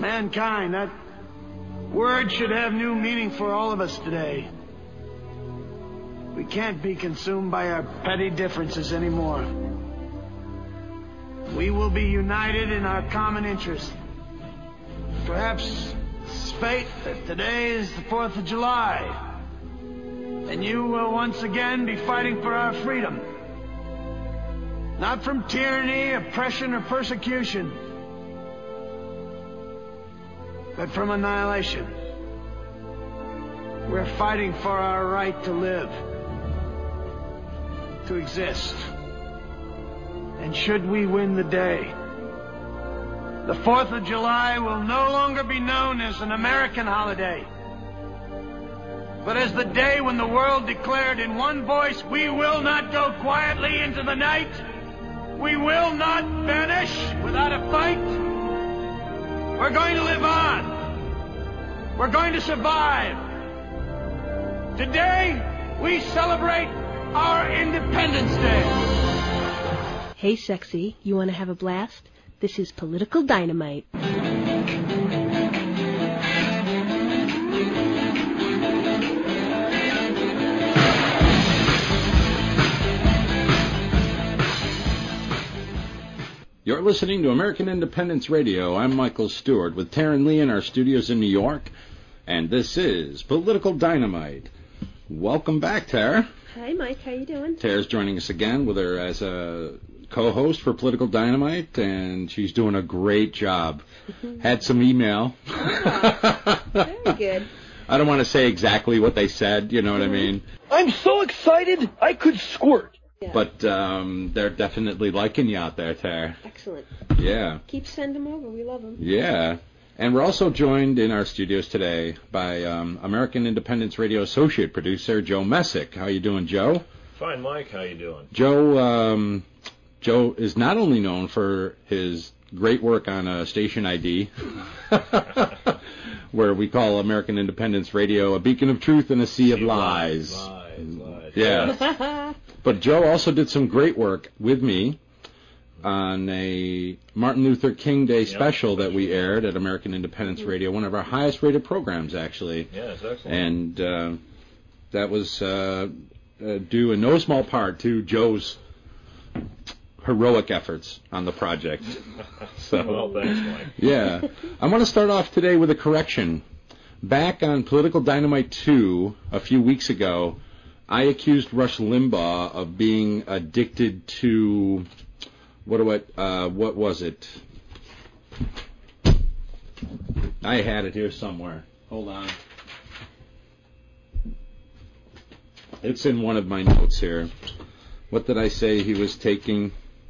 mankind. That word should have new meaning for all of us today. We can't be consumed by our petty differences anymore. We will be united in our common interest. Perhaps it's fate that today is the 4th of July, and you will once again be fighting for our freedom. Not from tyranny, oppression, or persecution, but from annihilation. We're fighting for our right to live, to exist. And should we win the day, the 4th of July will no longer be known as an American holiday, but as the day when the world declared in one voice, we will not go quietly into the night. We will not vanish without a fight. We're going to live on. We're going to survive. Today, we celebrate our Independence Day. Hey, sexy, you want to have a blast? This is Political Dynamite. You're listening to American Independence Radio. I'm Michael Stewart with Taryn Lee in our studios in New York, and this is Political Dynamite. Welcome back, Tara. Hi, Mike. How you doing? Tara's joining us again with her as a co-host for Political Dynamite, and she's doing a great job. Had some email. Oh, very good. I don't want to say exactly what they said, you know what I mean? I'm so excited I could squirt. Yeah. But they're definitely liking you out there, Tara. Excellent. Yeah. Keep sending them over. We love them. Yeah. And we're also joined in our studios today by American Independence Radio associate producer Joe Messick. How you doing, Joe? Fine, Mike. How you doing? Joe is not only known for his great work on Station ID, where we call American Independence Radio a beacon of truth in a sea of lies. Lies. Yeah. But Joe also did some great work with me on a Martin Luther King Day special that we aired at American Independence Radio, one of our highest rated programs, actually. Yeah, it's excellent. And that was due in no small part to Joe's heroic efforts on the project. So, well, thanks, Mike. Yeah. I want to start off today with a correction. Back on Political Dynamite 2 a few weeks ago, I accused Rush Limbaugh of being addicted to... What was it? I had it here somewhere. Hold on. It's in one of my notes here. What did I say he was taking?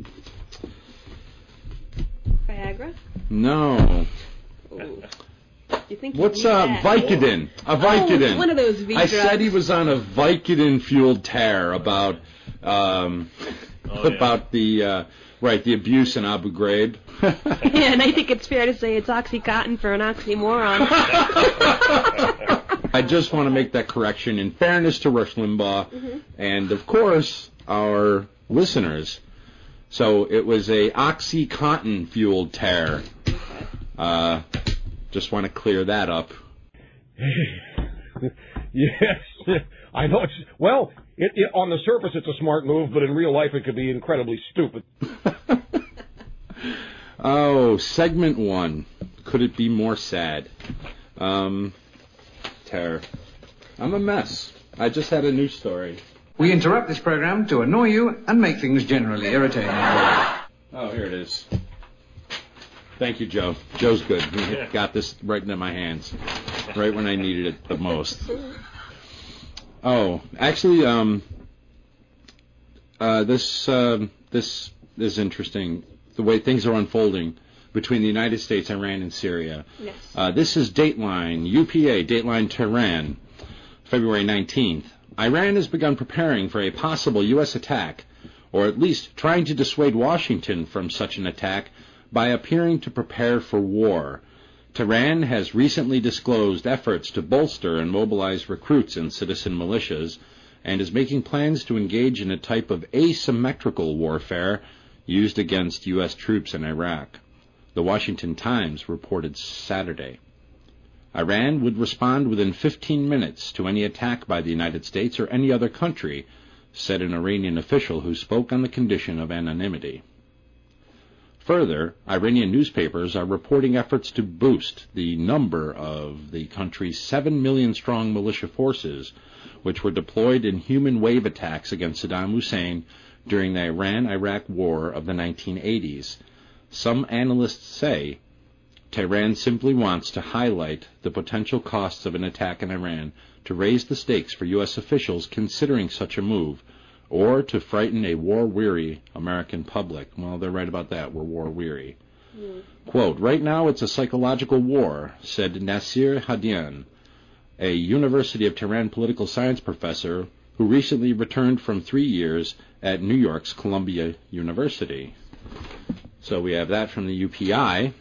Viagra? No. You think what's Vicodin? A Vicodin. Oh, one of those V I drugs. said he was on a Vicodin-fueled tear about the abuse in Abu Ghraib. Yeah, and I think it's fair to say it's Oxycontin for an oxymoron. I just want to make that correction in fairness to Rush Limbaugh and, of course, our listeners. So it was a Oxycontin-fueled tear. Just want to clear that up. Yes, I know. On the surface it's a smart move, but in real life it could be incredibly stupid. Oh, segment 1. Could it be more sad? Terror. I'm a mess. I just had a news story. We interrupt this program to annoy you and make things generally irritating. Oh, here it is. Thank you, Joe. Joe's good. He got this right into my hands, right when I needed it the most. Oh, actually, this is interesting. The way things are unfolding between the United States, Iran, and Syria. Yes. This is Dateline, UPA, Dateline Tehran, February 19th. Iran has begun preparing for a possible U.S. attack, or at least trying to dissuade Washington from such an attack by appearing to prepare for war. Tehran has recently disclosed efforts to bolster and mobilize recruits and citizen militias, and is making plans to engage in a type of asymmetrical warfare used against U.S. troops in Iraq. the Washington Times reported Saturday. Iran would respond within 15 minutes to any attack by the United States or any other country, said an Iranian official who spoke on the condition of anonymity. Further, Iranian newspapers are reporting efforts to boost the number of the country's 7 million-strong militia forces, which were deployed in human wave attacks against Saddam Hussein during the Iran-Iraq War of the 1980s. Some analysts say Tehran simply wants to highlight the potential costs of an attack in Iran to raise the stakes for U.S. officials considering such a move, or to frighten a war-weary American public. Well, they're right about that. We're war-weary. Quote, "Right now it's a psychological war," said Nasir Hadian, a University of Tehran political science professor who recently returned from 3 years at New York's Columbia University. So we have that from the UPI.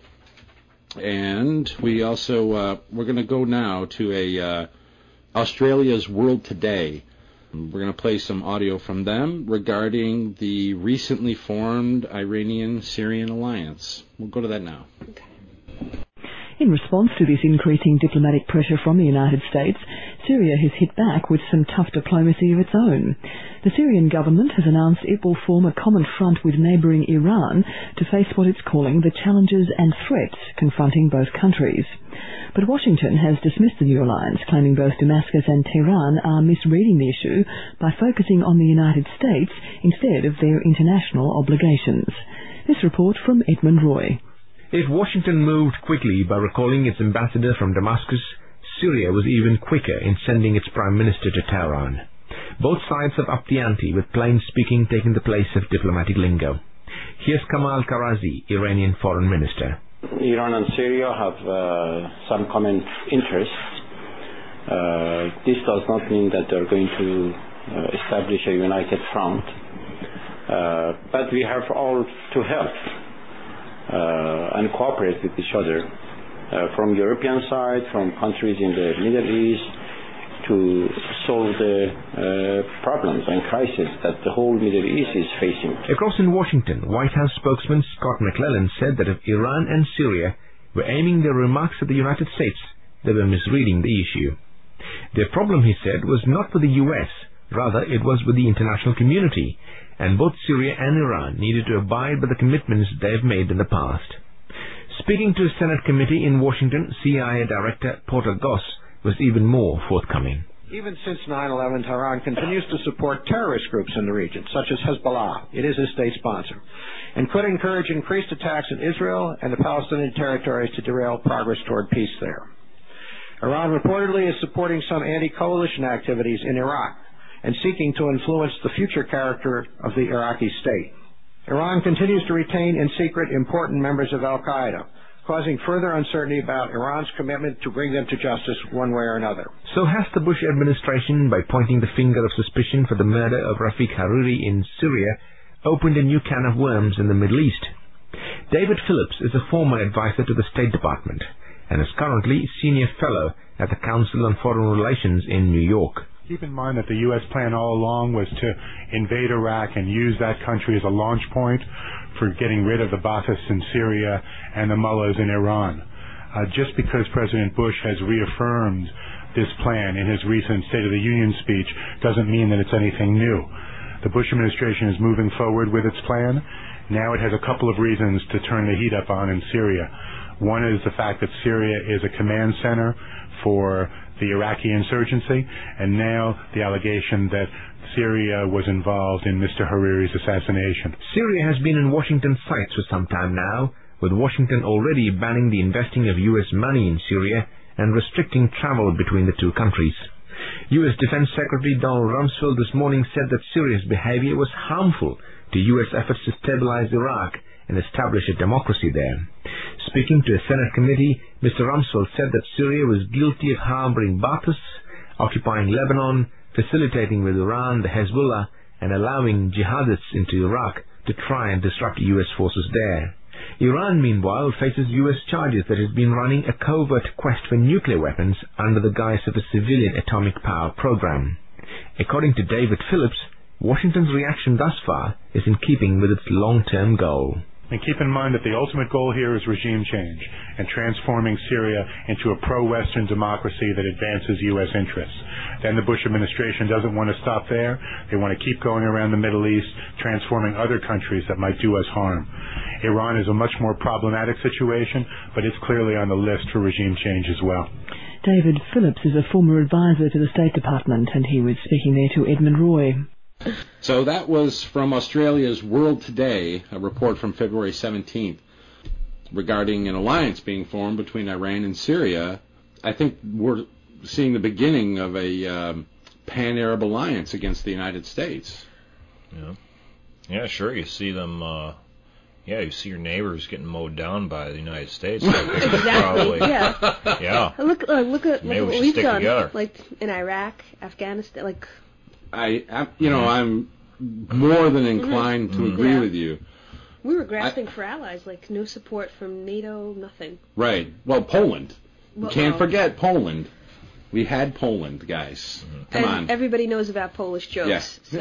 And we also, we're going to go now to Australia's World Today. We're going to play some audio from them regarding the recently formed Iranian-Syrian alliance. We'll go to that now. Okay. In response to this increasing diplomatic pressure from the United States, Syria has hit back with some tough diplomacy of its own. The Syrian government has announced it will form a common front with neighbouring Iran to face what it's calling the challenges and threats confronting both countries. But Washington has dismissed the new alliance, claiming both Damascus and Tehran are misreading the issue by focusing on the United States instead of their international obligations. This report from Edmund Roy. If Washington moved quickly by recalling its ambassador from Damascus, Syria was even quicker in sending its prime minister to Tehran. Both sides have upped the ante, with plain speaking taking the place of diplomatic lingo. Here's Kamal Karazi, Iranian foreign minister. Iran and Syria have some common interests. This does not mean that they're going to establish a united front, but we have all to help and cooperate with each other, from European side, from countries in the Middle East, to solve the problems and crises that the whole Middle East is facing. Across in Washington, White House spokesman Scott McClellan said that if Iran and Syria were aiming their remarks at the United States, they were misreading the issue. Their problem, he said, was not with the U.S., rather it was with the international community, and both Syria and Iran needed to abide by the commitments they have made in the past. Speaking to a Senate committee in Washington, CIA Director Porter Goss was even more forthcoming. Even since 9/11, Tehran continues to support terrorist groups in the region, such as Hezbollah. It is a state sponsor, and could encourage increased attacks in Israel and the Palestinian territories to derail progress toward peace there. Iran reportedly is supporting some anti-coalition activities in Iraq and seeking to influence the future character of the Iraqi state. Iran continues to retain in secret important members of al-Qaeda, causing further uncertainty about Iran's commitment to bring them to justice one way or another. So has the Bush administration, by pointing the finger of suspicion for the murder of Rafiq Hariri in Syria, opened a new can of worms in the Middle East. David Phillips is a former advisor to the State Department and is currently senior fellow at the Council on Foreign Relations in New York. Keep in mind that the U.S. plan all along was to invade Iraq and use that country as a launch point for getting rid of the Ba'athists in Syria and the mullahs in Iran. Just because President Bush has reaffirmed this plan in his recent State of the Union speech doesn't mean that it's anything new. The Bush administration is moving forward with its plan. Now it has a couple of reasons to turn the heat up on in Syria. One is the fact that Syria is a command center for the Iraqi insurgency, and now the allegation that Syria was involved in Mr. Hariri's assassination. Syria has been in Washington's sights for some time now, with Washington already banning the investing of U.S. money in Syria and restricting travel between the two countries. U.S. Defense Secretary Donald Rumsfeld this morning said that Syria's behavior was harmful to U.S. efforts to stabilize Iraq and establish a democracy there. Speaking to a Senate committee, Mr. Rumsfeld said that Syria was guilty of harboring Ba'athists, occupying Lebanon, facilitating with Iran the Hezbollah, and allowing jihadists into Iraq to try and disrupt U.S. forces there. Iran, meanwhile, faces U.S. charges that it has been running a covert quest for nuclear weapons under the guise of a civilian atomic power program. According to David Phillips, Washington's reaction thus far is in keeping with its long-term goal. And keep in mind that the ultimate goal here is regime change and transforming Syria into a pro-Western democracy that advances U.S. interests. Then the Bush administration doesn't want to stop there. They want to keep going around the Middle East, transforming other countries that might do us harm. Iran is a much more problematic situation, but it's clearly on the list for regime change as well. David Phillips is a former advisor to the State Department, and he was speaking there to Edmund Roy. So that was from Australia's World Today, a report from February 17th regarding an alliance being formed between Iran and Syria. I think we're seeing the beginning of a pan-Arab alliance against the United States. Yeah, sure. You see them. You see your neighbors getting mowed down by the United States. Exactly. Yeah. Look at what we've done, together. like in Iraq, Afghanistan, like. I'm more than inclined to agree with you. We were grasping for allies, like no support from NATO, nothing. Right. Well, Poland. You can't forget Poland. We had Poland, guys. Come on. Everybody knows about Polish jokes. Yes. So,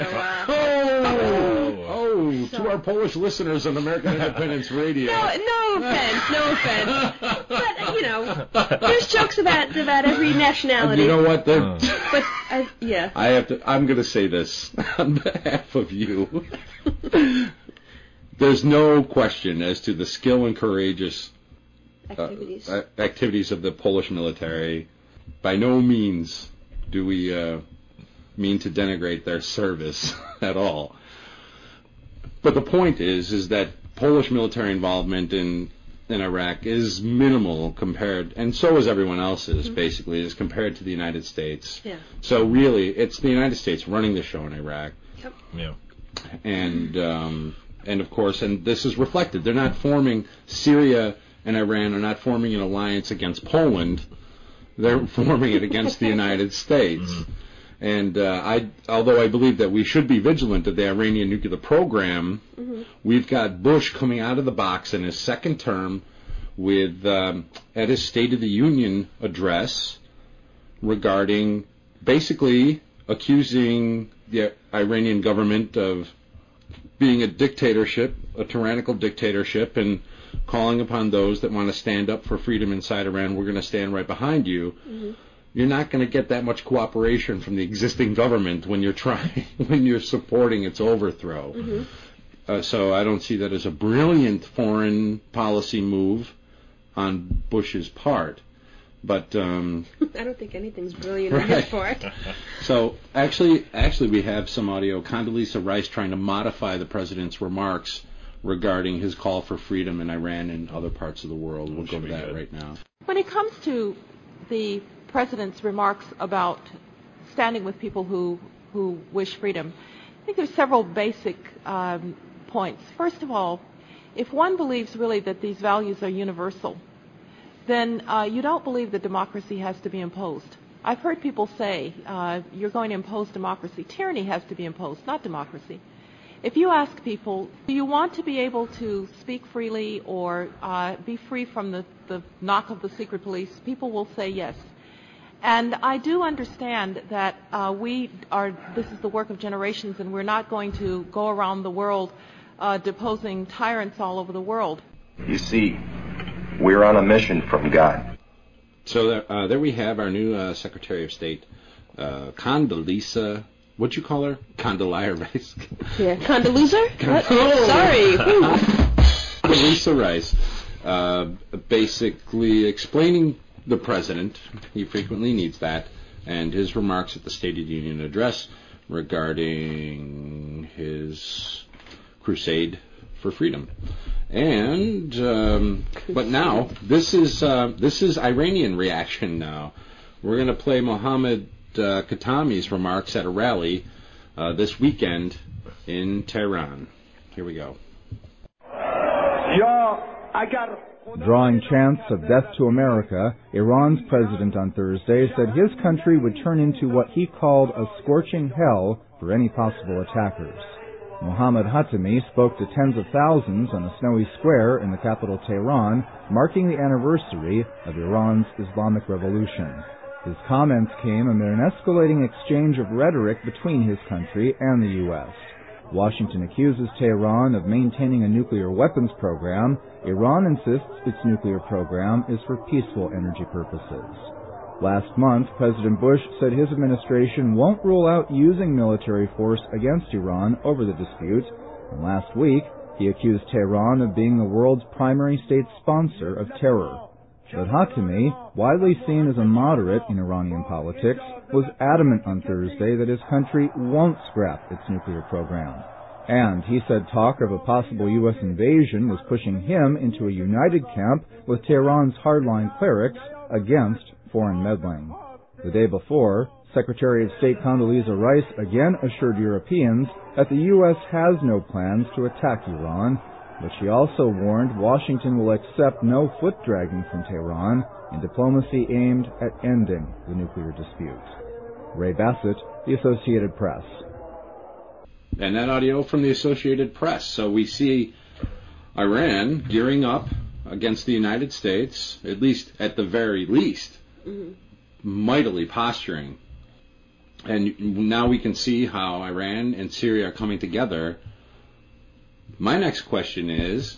to our Polish listeners on American Independence Radio. No offense. But, there's jokes about every nationality. You know what? I'm going to say this on behalf of you. There's no question as to the skill and courageous activities of the Polish military. By no means do we mean to denigrate their service at all. But the point is that Polish military involvement in Iraq is minimal compared, and so is everyone else's, basically, as compared to the United States. Yeah. So really, it's the United States running the show in Iraq. Yep. Yeah. And of course, and this is reflected. They're not forming, Syria and Iran are not forming an alliance against Poland. They're forming it against the United States. And although I believe that we should be vigilant of the Iranian nuclear program, we've got Bush coming out of the box in his second term with, at his State of the Union address, regarding basically accusing the Iranian government of being a dictatorship, a tyrannical dictatorship, and calling upon those that want to stand up for freedom inside Iran. We're going to stand right behind you. You're not going to get that much cooperation from the existing government when you're supporting its overthrow. So I don't see that as a brilliant foreign policy move on Bush's part. But I don't think anything's brilliant on his part. So actually, we have some audio. Condoleezza Rice trying to modify the president's remarks regarding his call for freedom in Iran and other parts of the world. We'll go to that right now. When it comes to the president's remarks about standing with people who wish freedom, I think there's several basic points. First of all, if one believes really that these values are universal, then you don't believe that democracy has to be imposed. I've heard people say, you're going to impose democracy. Tyranny has to be imposed, not democracy. If you ask people, do you want to be able to speak freely or be free from the knock of the secret police, people will say yes. And I do understand that this is the work of generations, and we're not going to go around the world deposing tyrants all over the world. You see, we're on a mission from God. So there we have our new Secretary of State, Condoleezza. What'd you call her? Condoleezza Rice. Yeah, Condoleezza? Sorry. Condoleezza Rice, basically explaining the president, he frequently needs that, and his remarks at the State of the Union address regarding his crusade for freedom. And but now this is Iranian reaction. Now we're going to play Mohammad Khatami's remarks at a rally this weekend in Tehran. Here we go. Drawing chants of death to America, Iran's president on Thursday said his country would turn into what he called a scorching hell for any possible attackers. Mohammad Khatami spoke to tens of thousands on a snowy square in the capital Tehran, marking the anniversary of Iran's Islamic Revolution. His comments came amid an escalating exchange of rhetoric between his country and the U.S. Washington accuses Tehran of maintaining a nuclear weapons program. Iran insists its nuclear program is for peaceful energy purposes. Last month, President Bush said his administration won't rule out using military force against Iran over the dispute, and last week he accused Tehran of being the world's primary state sponsor of terror. But Khatami, widely seen as a moderate in Iranian politics, was adamant on Thursday that his country won't scrap its nuclear program. And he said talk of a possible U.S. invasion was pushing him into a united camp with Tehran's hardline clerics against foreign meddling. The day before, Secretary of State Condoleezza Rice again assured Europeans that the U.S. has no plans to attack Iran, but she also warned Washington will accept no foot-dragging from Tehran in diplomacy aimed at ending the nuclear dispute. Ray Bassett, The Associated Press. And that audio from the Associated Press. So we see Iran gearing up against the United States, at least at the very least, mightily posturing. And now we can see how Iran and Syria are coming together. My next question is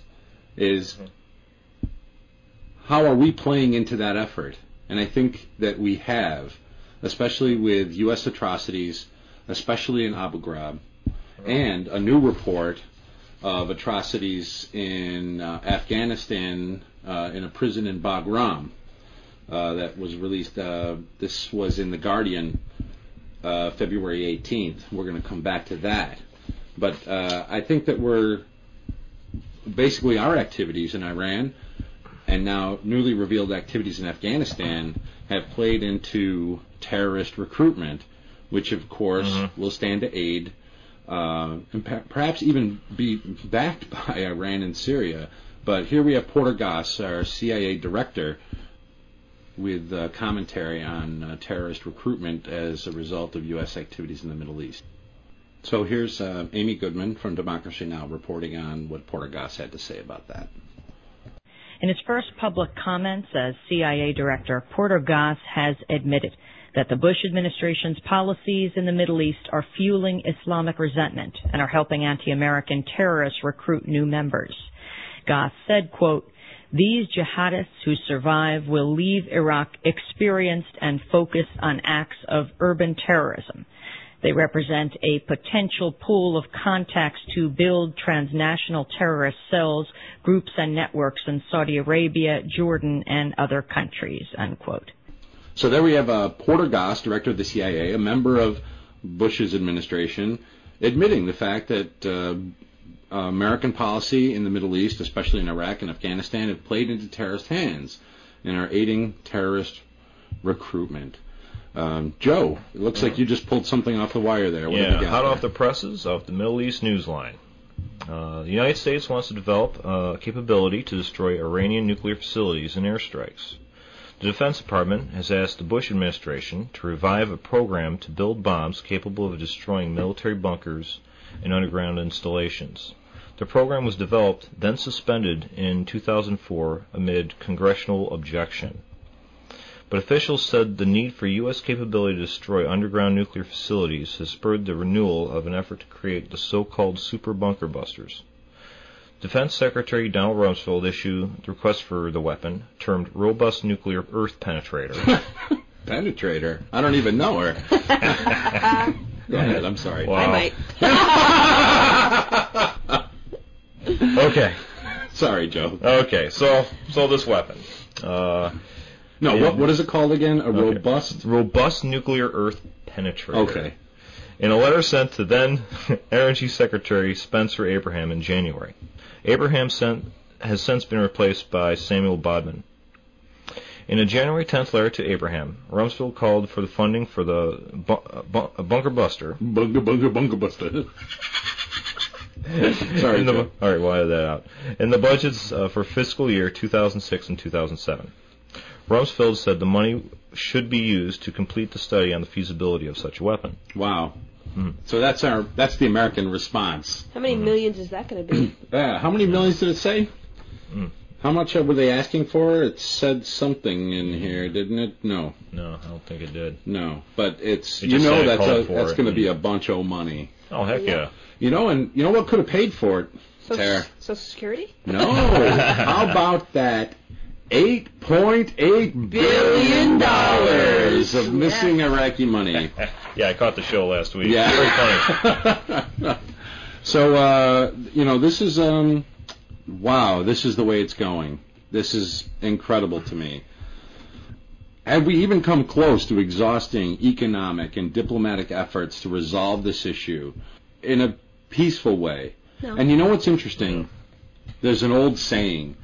how are we playing into that effort? And I think that we have, especially with U.S. atrocities, especially in Abu Ghraib, and a new report of atrocities in Afghanistan in a prison in Bagram that was released. This was in The Guardian, February 18th. We're going to come back to that. But I think that we're basically our activities in Iran and now newly revealed activities in Afghanistan have played into terrorist recruitment, which of course will stand to aid and perhaps even be backed by Iran and Syria. But here we have Porter Goss, our CIA director, with commentary on terrorist recruitment as a result of U.S. activities in the Middle East. So here's Amy Goodman from Democracy Now! Reporting on what Porter Goss had to say about that. In his first public comments as CIA director, Porter Goss has admitted that the Bush administration's policies in the Middle East are fueling Islamic resentment and are helping anti-American terrorists recruit new members. Goss said, quote, "These jihadists who survive will leave Iraq experienced and focused on acts of urban terrorism. They represent a potential pool of contacts to build transnational terrorist cells, groups, and networks in Saudi Arabia, Jordan, and other countries," unquote. So there we have Porter Goss, director of the CIA, a member of Bush's administration, admitting the fact that American policy in the Middle East, especially in Iraq and Afghanistan, have played into terrorist hands and are aiding terrorist recruitment. Joe, it looks like you just pulled something off the wire there. What have you got hot there? off the presses of the Middle East Newsline. The United States wants to develop a capability to destroy Iranian nuclear facilities in airstrikes. The Defense Department has asked the Bush administration to revive a program to build bombs capable of destroying military bunkers and underground installations. The program was developed, then suspended in 2004 amid congressional objection. But officials said the need for U.S. capability to destroy underground nuclear facilities has spurred the renewal of an effort to create the so-called super bunker busters. Defense Secretary Donald Rumsfeld issued the request for the weapon, termed Robust Nuclear Earth Penetrator. Penetrator? I don't even know her. Go ahead, I'm sorry. Wow. I might. Okay. Sorry, Joe. Okay, so this weapon. What is it called again? Robust Nuclear Earth Penetrator. Okay. In a letter sent to then Energy Secretary Spencer Abraham in January. Abraham has since been replaced by Samuel Bodman. In a January 10th letter to Abraham, Rumsfeld called for the funding for the bunker buster. Bunker buster. Sorry, all right, we'll edit that out. In the budgets for fiscal year 2006 and 2007. Rumsfeld said the money should be used to complete the study on the feasibility of such a weapon. Wow. So that's the American response. How many millions is that going to be? How many millions did it say? How much were they asking for? It said something in here, didn't it? No. No, I don't think it did. No, but it's It just said that's call for going to it. be a bunch of money. Oh, heck yeah. You know what could have paid for it, Tara? Social Security? No. How about that $8.8 billion of missing Iraqi money? Yeah, I caught the show last week. Yeah. Very funny. So, this is, wow, this is the way it's going. This is incredible to me. Have we even come close to exhausting economic and diplomatic efforts to resolve this issue in a peaceful way? No. And you know what's interesting? There's an old saying.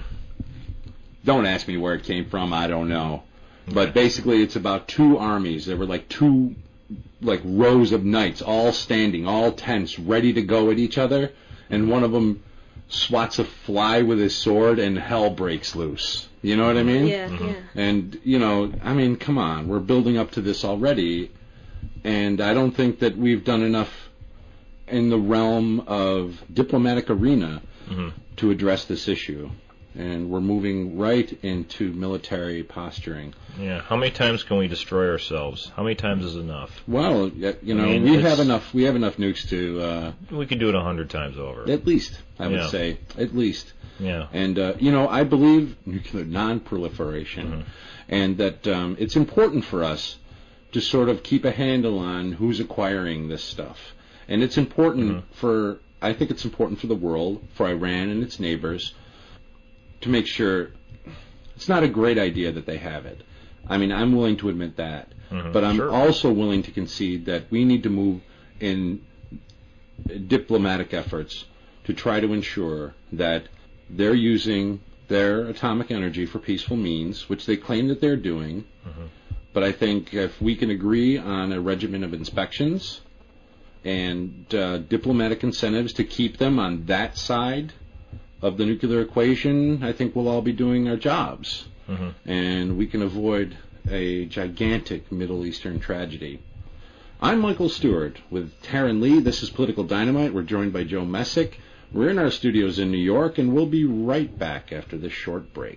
Don't ask me where it came from. I don't know. But basically, it's about two armies. There were like two rows of knights, all standing, all tense, ready to go at each other. And one of them swats a fly with his sword, and hell breaks loose. You know what I mean? Yeah, yeah. And, come on. We're building up to this already. And I don't think that we've done enough in the realm of diplomatic arena to address this issue. And we're moving right into military posturing. Yeah. How many times can we destroy ourselves? How many times is enough? Well, we have enough. We have enough nukes to. We could do it 100 times over. At least, I would say, at least. Yeah. And I believe nuclear non-proliferation, and that it's important for us to sort of keep a handle on who's acquiring this stuff, and it's important I think it's important for the world, for Iran and its neighbors, to make sure it's not a great idea that they have it. I mean, I'm willing to admit that. But I'm also willing to concede that we need to move in diplomatic efforts to try to ensure that they're using their atomic energy for peaceful means, which they claim that they're doing. But I think if we can agree on a regimen of inspections and diplomatic incentives to keep them on that side of the nuclear equation, I think we'll all be doing our jobs. And we can avoid a gigantic Middle Eastern tragedy. I'm Michael Stewart with Taryn Lee. This is Political Dynamite. We're joined by Joe Messick. We're in our studios in New York, and we'll be right back after this short break.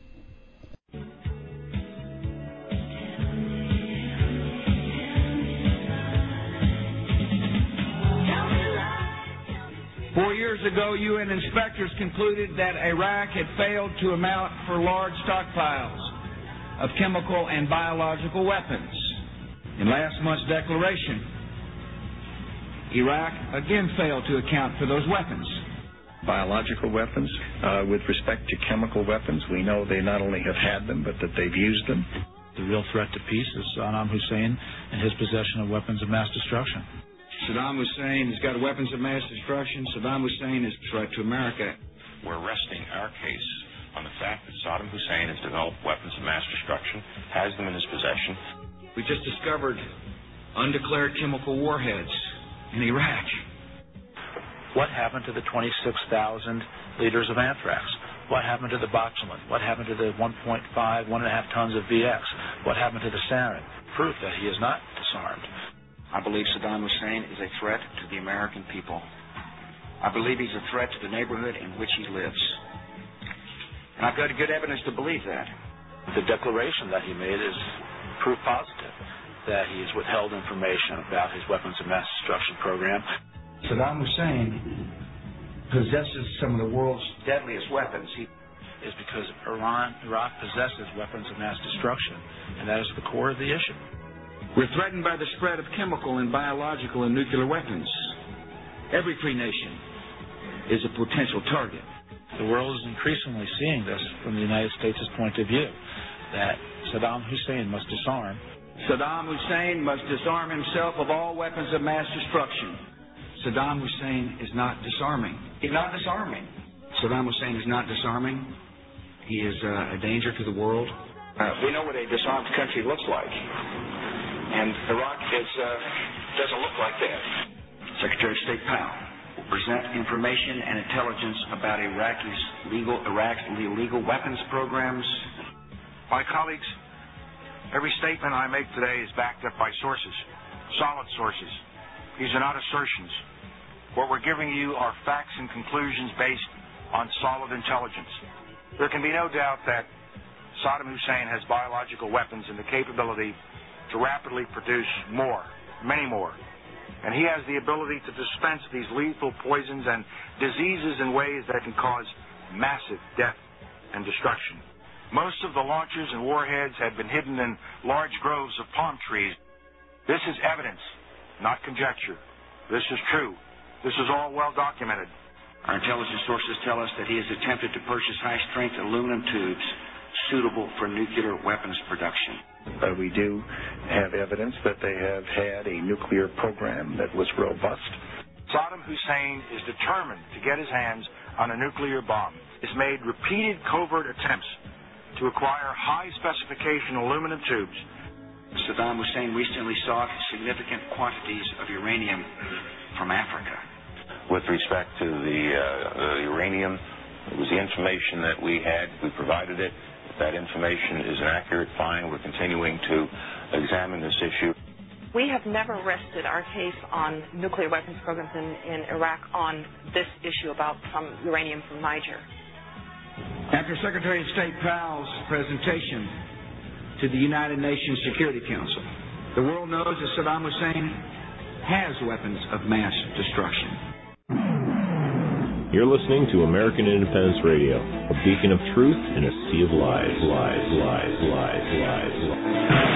Four years ago, UN inspectors concluded that Iraq had failed to amount for large stockpiles of chemical and biological weapons. In last month's declaration, Iraq again failed to account for those weapons. Biological weapons. With respect to chemical weapons, we know they not only have had them, but that they've used them. The real threat to peace is Saddam Hussein and his possession of weapons of mass destruction. Saddam Hussein has got weapons of mass destruction. Saddam Hussein is a threat to America. We're resting our case on the fact that Saddam Hussein has developed weapons of mass destruction, has them in his possession. We just discovered undeclared chemical warheads in Iraq. What happened to the 26,000 liters of anthrax? What happened to the botulinum? What happened to the 1.5 tons of VX? What happened to the sarin? Proof that he is not disarmed. I believe Saddam Hussein is a threat to the American people. I believe he's a threat to the neighborhood in which he lives. And I've got good evidence to believe that. The declaration that he made is proof positive that he has withheld information about his weapons of mass destruction program. Saddam Hussein possesses some of the world's deadliest weapons. Is because Iraq possesses weapons of mass destruction, and that is the core of the issue. We're threatened by the spread of chemical and biological and nuclear weapons. Every free nation is a potential target. The world is increasingly seeing this from the United States' point of view, that Saddam Hussein must disarm. Saddam Hussein must disarm himself of all weapons of mass destruction. Saddam Hussein is not disarming. He's not disarming. Saddam Hussein is not disarming. He is a danger to the world. We know what a disarmed country looks like. And Iraq doesn't look like that. Secretary of State Powell will present information and intelligence about Iraq's illegal weapons programs. My colleagues, every statement I make today is backed up by sources, solid sources. These are not assertions. What we're giving you are facts and conclusions based on solid intelligence. There can be no doubt that Saddam Hussein has biological weapons and the capability to rapidly produce more, many more. And he has the ability to dispense these lethal poisons and diseases in ways that can cause massive death and destruction. Most of the launchers and warheads had been hidden in large groves of palm trees. This is evidence, not conjecture. This is true. This is all well documented. Our intelligence sources tell us that he has attempted to purchase high-strength aluminum tubes suitable for nuclear weapons production. We do have evidence that they have had a nuclear program that was robust. Saddam Hussein is determined to get his hands on a nuclear bomb. He's made repeated covert attempts to acquire high-specification aluminum tubes. Saddam Hussein recently sought significant quantities of uranium from Africa. With respect to the uranium, it was the information that we had. We provided it. If that information is an accurate find, we're continuing to examine this issue. We have never rested our case on nuclear weapons programs in Iraq on this issue about some uranium from Niger. After Secretary of State Powell's presentation to the United Nations Security Council, the world knows that Saddam Hussein has weapons of mass destruction. You're listening to American Independence Radio, a beacon of truth in a sea of lies, lies, lies, lies, lies, lies.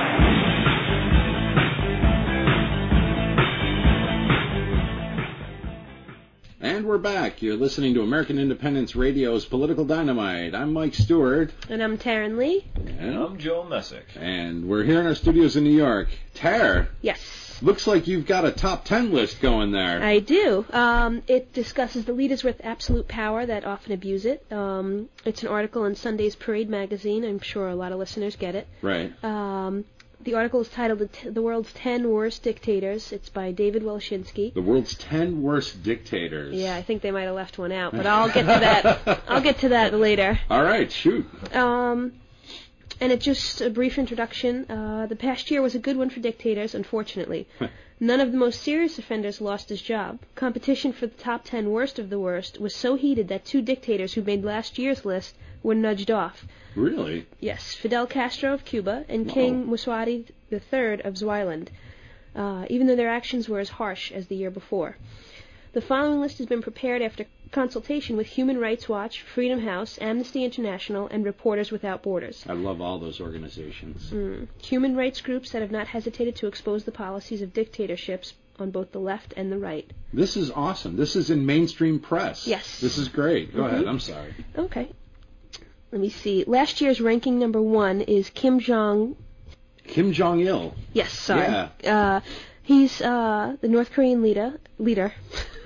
And we're back. You're listening to American Independence Radio's Political Dynamite. I'm Mike Stewart. And I'm Taryn Lee. And I'm Joe Messick. And we're here in our studios in New York. Tara. Yes. Looks like you've got a top 10 list going there. I do. It discusses the leaders with absolute power that often abuse it. It's an article in Sunday's Parade magazine. I'm sure a lot of listeners get it. Right. The article is titled The World's 10 Worst Dictators. It's by David Welshensky. The World's 10 Worst Dictators. Yeah, I think they might have left one out, but I'll get to that. I'll get to that later. All right, shoot. And it's just a brief introduction. The past year was a good one for dictators, unfortunately. None of the most serious offenders lost his job. Competition for the top 10 worst of the worst was so heated that 2 dictators who made last year's list were nudged off. Really? Yes, Fidel Castro of Cuba and King Moswati III of Swaziland, even though their actions were as harsh as the year before. The following list has been prepared after consultation with Human Rights Watch, Freedom House, Amnesty International, and Reporters Without Borders. I love all those organizations. Human rights groups that have not hesitated to expose the policies of dictatorships on both the left and the right. This is awesome. This is in mainstream press. Yes. This is great. Go ahead. I'm sorry. Okay. Let me see. Last year's ranking number 1 is Kim Jong-il. Yes, sorry. Yeah. He's the North Korean leader. Leader?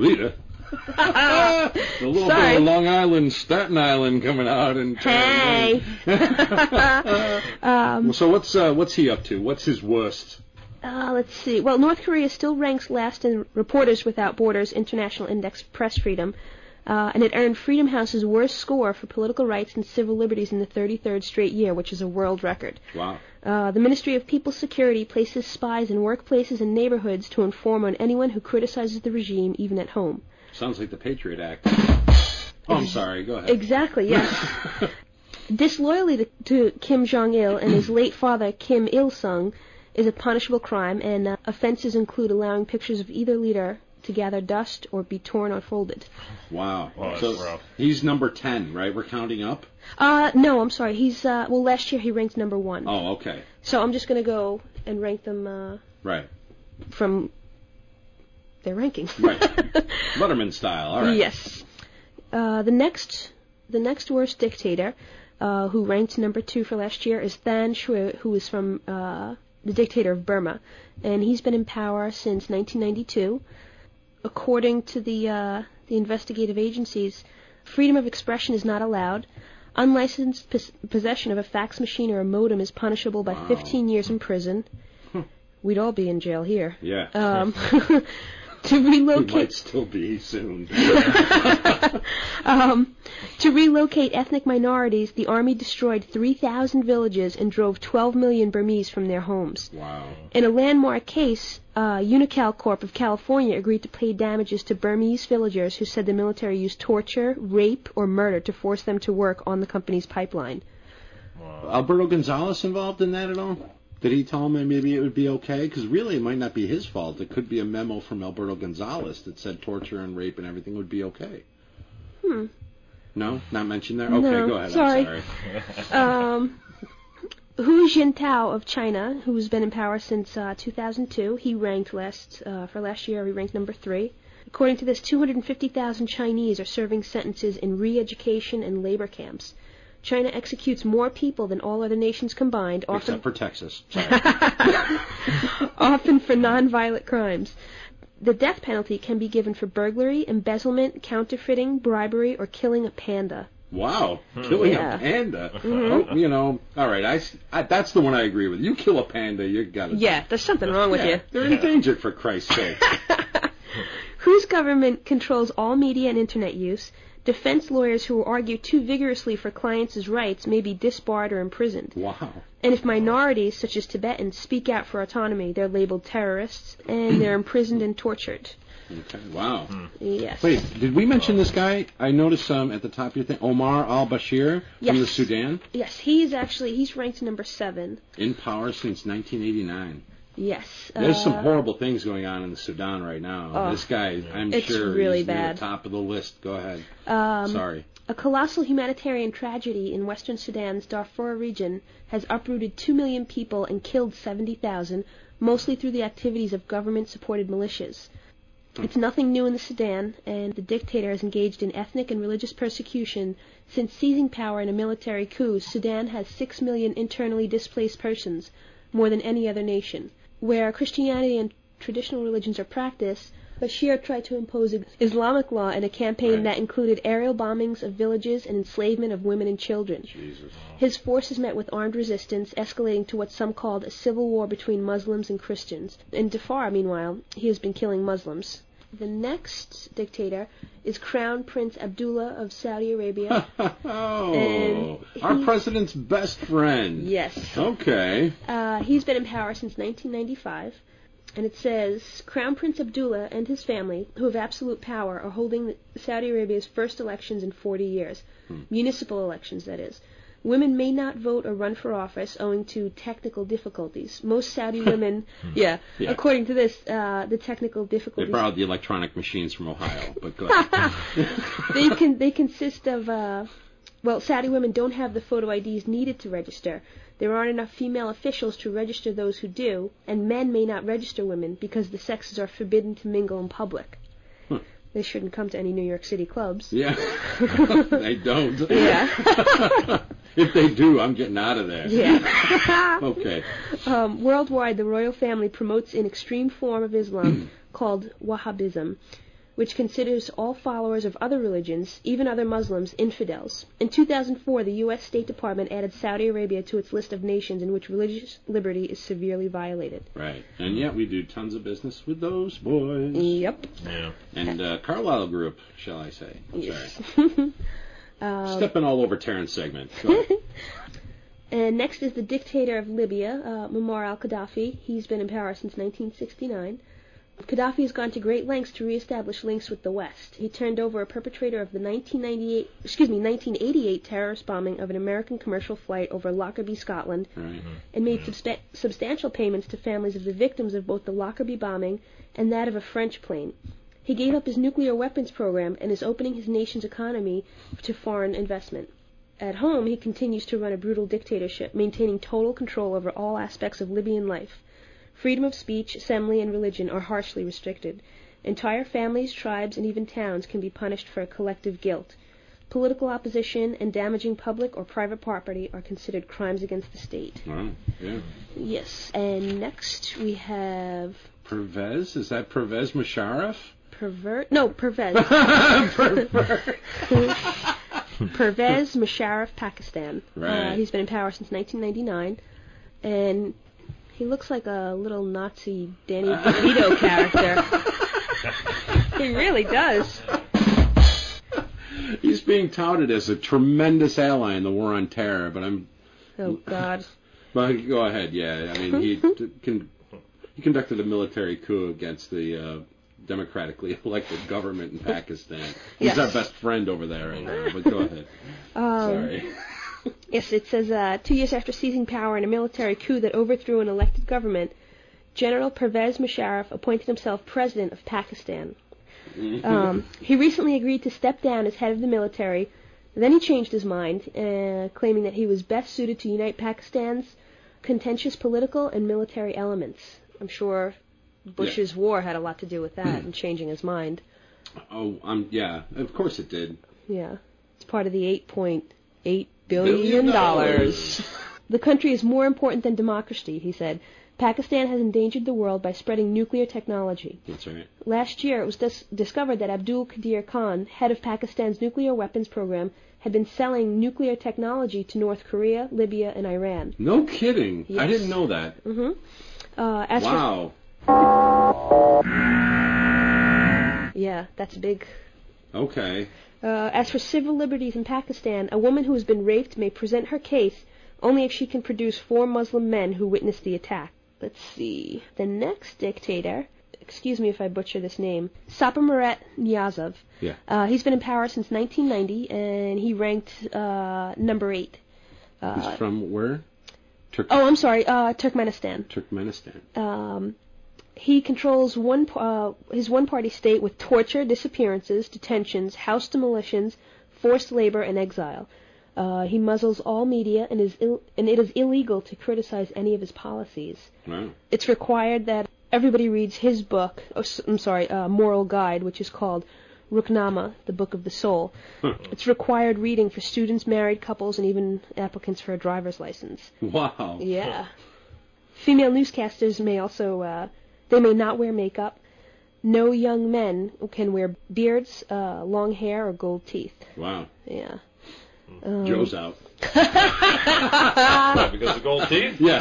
A little bit of Long Island, Staten Island coming out and hey. So what's he up to? What's his worst? Let's see. Well, North Korea still ranks last in Reporters Without Borders International Index Press Freedom, and it earned Freedom House's worst score for political rights and civil liberties in the 33rd straight year, which is a world record. Wow. The Ministry of People's Security places spies in workplaces and neighborhoods to inform on anyone who criticizes the regime, even at home. Sounds like the Patriot Act. Oh, I'm sorry. Go ahead. Exactly, yes. Disloyalty to Kim Jong-il and his late father, Kim Il-sung, is a punishable crime, and offenses include allowing pictures of either leader to gather dust or be torn or folded. Wow. Oh, so that's rough. He's number 10, right? We're counting up? No, I'm sorry. He's, last year he ranked number 1. Oh, okay. So I'm just going to go and rank them, right. From their ranking. Right. Letterman style, all right. Yes. The next worst dictator, who ranked number 2 for last year, is Than Shwe, who is from, the dictator of Burma, and he's been in power since 1992. According to the investigative agencies, freedom of expression is not allowed. Unlicensed possession of a fax machine or a modem is punishable by 15 years in prison. We'd all be in jail here. Yeah. To relocate. He might still be soon. To relocate ethnic minorities, the army destroyed 3,000 villages and drove 12 million Burmese from their homes. Wow. In a landmark case, Unical Corp of California agreed to pay damages to Burmese villagers who said the military used torture, rape, or murder to force them to work on the company's pipeline. Wow. Alberto Gonzales involved in that at all? Did he tell him that maybe it would be okay? Because really, it might not be his fault. It could be a memo from Alberto Gonzales that said torture and rape and everything would be okay. No? Not mentioned there? Okay, no, go ahead. Sorry. I'm sorry. Hu Jintao of China, who's been in power since 2002, he ranked for last year, he ranked number 3. According to this, 250,000 Chinese are serving sentences in re-education and labor camps. China executes more people than all other nations combined, often except for Texas. often for non-violent crimes. The death penalty can be given for burglary, embezzlement, counterfeiting, bribery, or killing a panda. Wow, killing a panda. Mm-hmm. Oh, all right, I that's the one I agree with. You kill a panda, you got it. Yeah, there's something wrong with you. They're endangered, for Christ's sake. Whose government controls all media and internet use? Defense lawyers who argue too vigorously for clients' rights may be disbarred or imprisoned. Wow. And if minorities, such as Tibetans, speak out for autonomy, they're labeled terrorists, and they're imprisoned and tortured. Okay, wow. Yes. Wait, did we mention this guy? I noticed at the top of your thing, Omar al-Bashir from the Sudan? Yes, he's ranked number 7. In power since 1989. Yes. There's some horrible things going on in the Sudan right now. This guy, I'm sure, really he's bad. Near the top of the list. Go ahead. Sorry. A colossal humanitarian tragedy in western Sudan's Darfur region has uprooted 2 million people and killed 70,000, mostly through the activities of government-supported militias. It's nothing new in the Sudan, and the dictator has engaged in ethnic and religious persecution. Since seizing power in a military coup, Sudan has 6 million internally displaced persons, more than any other nation. Where Christianity and traditional religions are practiced, Bashir tried to impose Islamic law in a campaign that included aerial bombings of villages and enslavement of women and children. Jesus. His forces met with armed resistance, escalating to what some called a civil war between Muslims and Christians. In Darfur, meanwhile, he has been killing Muslims. The next dictator is Crown Prince Abdullah of Saudi Arabia. Our president's best friend. Yes. Okay. He's been in power since 1995. And it says, Crown Prince Abdullah and his family, who have absolute power, are holding Saudi Arabia's first elections in 40 years. Municipal elections, that is. Women may not vote or run for office owing to technical difficulties. Most Saudi women, according to this, the technical difficulties... They borrowed the electronic machines from Ohio, but go ahead. They consist of... Saudi women don't have the photo IDs needed to register. There aren't enough female officials to register those who do, and men may not register women because the sexes are forbidden to mingle in public. They shouldn't come to any New York City clubs. Yeah, they don't. Yeah. If they do, I'm getting out of there. Yeah. Okay. Worldwide, the royal family promotes an extreme form of Islam called Wahhabism, which considers all followers of other religions, even other Muslims, infidels. In 2004, the U.S. State Department added Saudi Arabia to its list of nations in which religious liberty is severely violated. Right. And yet we do tons of business with those boys. Yep. Yeah. And Carlyle Group, shall I say. Yes. Sorry. Stepping all over Terrence's segment. Go ahead. And next is the dictator of Libya, Muammar al-Gaddafi. He's been in power since 1969. Gaddafi has gone to great lengths to reestablish links with the West. He turned over a perpetrator of the 1988 terrorist bombing of an American commercial flight over Lockerbie, Scotland, and made substantial payments to families of the victims of both the Lockerbie bombing and that of a French plane. He gave up his nuclear weapons program and is opening his nation's economy to foreign investment. At home, he continues to run a brutal dictatorship, maintaining total control over all aspects of Libyan life. Freedom of speech, assembly, and religion are harshly restricted. Entire families, tribes, and even towns can be punished for collective guilt. Political opposition and damaging public or private property are considered crimes against the state. Wow, yeah. Yes, and next we have... Pervez? Is that Pervez Musharraf? No, Pervez. Pervez Musharraf, Pakistan. Right. He's been in power since 1999, and... he looks like a little Nazi Danny DeVito character. He really does. He's being touted as a tremendous ally in the war on terror, but Oh, God. Well, go ahead, yeah. I mean, he conducted a military coup against the democratically elected government in Pakistan. He's our best friend over there right now, but go ahead. Sorry. Yes, it says 2 years after seizing power in a military coup that overthrew an elected government, General Pervez Musharraf appointed himself president of Pakistan. He recently agreed to step down as head of the military. Then he changed his mind, claiming that he was best suited to unite Pakistan's contentious political and military elements. I'm sure Bush's war had a lot to do with that and changing his mind. Oh, yeah, of course it did. Yeah, it's part of the $8.8 billion. The country is more important than democracy, he said. Pakistan has endangered the world by spreading nuclear technology. That's right. Last year, it was discovered that Abdul Qadir Khan, head of Pakistan's nuclear weapons program, had been selling nuclear technology to North Korea, Libya, and Iran. No kidding. Yes. I didn't know that. Mm-hmm. Wow. Yeah, that's big. Okay. As for civil liberties in Pakistan, a woman who has been raped may present her case only if she can produce 4 Muslim men who witnessed the attack. Let's see. The next dictator, excuse me if I butcher this name, Saparmurat Niyazov. Yeah. He's been in power since 1990, and he ranked number 8. He's from where? Turkmenistan. Turkmenistan. He controls his one-party state with torture, disappearances, detentions, house demolitions, forced labor, and exile. He muzzles all media, and it is illegal to criticize any of his policies. Wow. It's required that everybody reads his book, Moral Guide, which is called Ruknama, the Book of the Soul. It's required reading for students, married couples, and even applicants for a driver's license. Wow. Yeah. Female newscasters may also, they may not wear makeup. No young men can wear beards, long hair, or gold teeth. Wow. Yeah. Joe's out. Because of gold teeth? Yeah.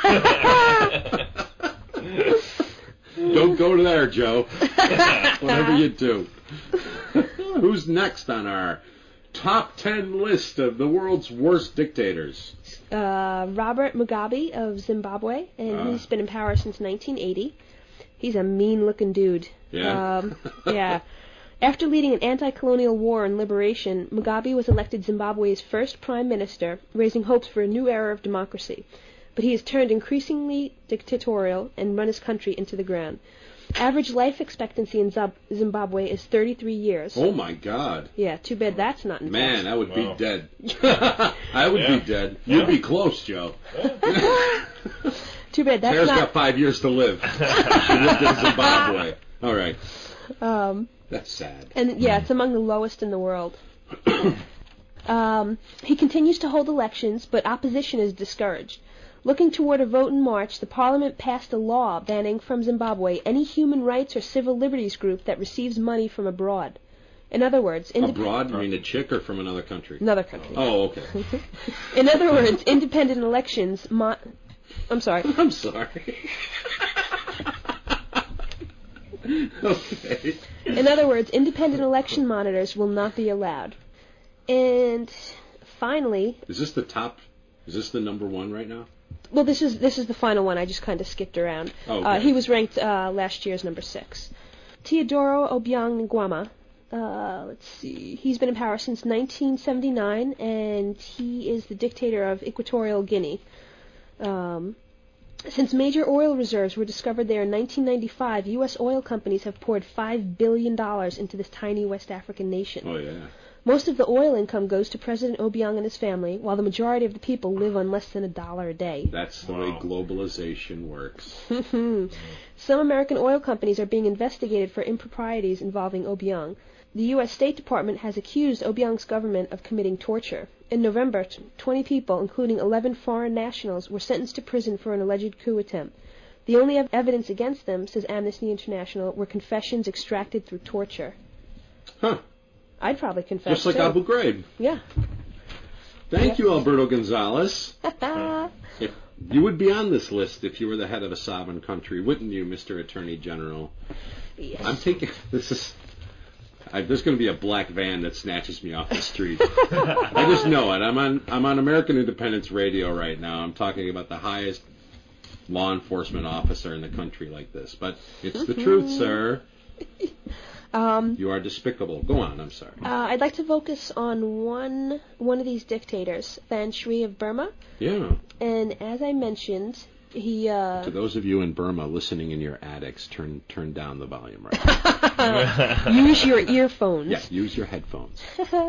Don't go to there, Joe. Whatever you do. Who's next on our top 10 list of the world's worst dictators? Robert Mugabe of Zimbabwe, and he's been in power since 1980. He's a mean-looking dude. Yeah. Yeah. After leading an anti-colonial war and liberation, Mugabe was elected Zimbabwe's first prime minister, raising hopes for a new era of democracy. But he has turned increasingly dictatorial and run his country into the ground. Average life expectancy in Zimbabwe is 33 years. Oh, my God. Yeah, too bad that's not in text. Man, I would be dead. I would be dead. You'd be close, Joe. Too bad that's Sarah's not... got 5 years to live. She lived in Zimbabwe. All right. That's sad. And yeah, it's among the lowest in the world. He continues to hold elections, but opposition is discouraged. Looking toward a vote in March, the parliament passed a law banning from Zimbabwe any human rights or civil liberties group that receives money from abroad. In other words... Abroad? You mean a chick or from another country? Another country. Oh, okay. In other words, independent elections... I'm sorry. I'm sorry. Okay. In other words, independent election monitors will not be allowed. And finally... Is this the number one right now? Well, this is the final one. I just kind of skipped around. Oh, okay. He was ranked last year's number 6. Teodoro Obiang Nguema. Let's see. He's been in power since 1979, and he is the dictator of Equatorial Guinea. Since major oil reserves were discovered there in 1995, U.S. oil companies have poured $5 billion into this tiny West African nation. Oh, yeah. Most of the oil income goes to President Obiang and his family, while the majority of the people live on less than $1 a day. That's the way globalization works. Some American oil companies are being investigated for improprieties involving Obiang. The U.S. State Department has accused Obiang's government of committing torture. In November, 20 people, including 11 foreign nationals, were sentenced to prison for an alleged coup attempt. The only evidence against them, says Amnesty International, were confessions extracted through torture. Huh. I'd probably confess, just like too. Abu Ghraib. Yeah. Thank you, Alberto Gonzalez. You would be on this list if you were the head of a sovereign country, wouldn't you, Mr. Attorney General? Yes. I'm taking this. There's going to be a black van that snatches me off the street. I just know it. I'm on American Independence Radio right now. I'm talking about the highest law enforcement officer in the country like this, but it's the truth, sir. You are despicable. Go on. I'm sorry. I'd like to focus on one of these dictators, Than Shwe of Burma. Yeah. And as I mentioned, he. To those of you in Burma listening in your attics, turn down the volume right now. Use your earphones. Yeah, use your headphones.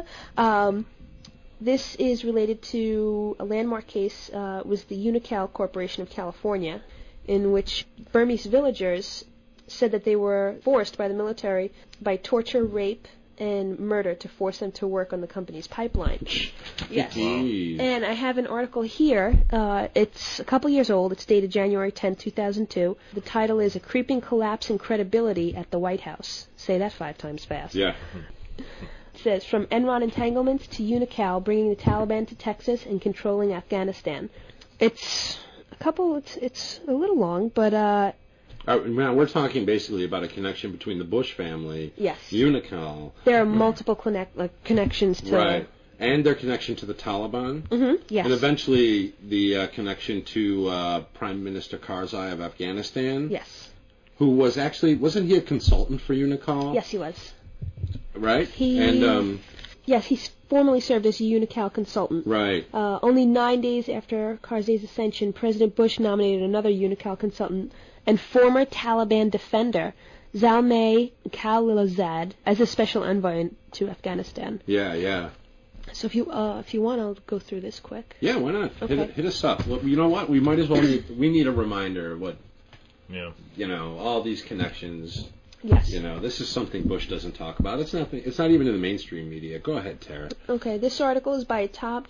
This is related to a landmark case. Was the Unocal Corporation of California, in which Burmese villagers said that they were forced by the military by torture, rape, and murder to force them to work on the company's pipeline. Yes. And I have an article here. It's a couple years old. It's dated January 10, 2002. The title is A Creeping Collapse in Credibility at the White House. Say that 5 times fast. Yeah. It says, from Enron entanglement to Unocal, bringing the Taliban to Texas and controlling Afghanistan. It's a little long, but now we're talking basically about a connection between the Bush family, yes, Unocal. There are multiple connections to... Right, and their connection to the Taliban. Mm-hmm, yes. And eventually the connection to Prime Minister Karzai of Afghanistan. Yes. Who was actually... Wasn't he a consultant for Unocal? Yes, he was. Right? Yes, he formerly served as a Unocal consultant. Right. Only 9 days after Karzai's ascension, President Bush nominated another Unocal consultant and former Taliban defender, Zalmay Khalilzad, as a special envoy to Afghanistan. Yeah. So if you want, I'll go through this quick. Yeah, why not? Okay. Hit us up. Well, you know what? We might as well we need a reminder of what, all these connections. Yes. This is something Bush doesn't talk about. It's not even in the mainstream media. Go ahead, Tara. Okay, this article is by Tom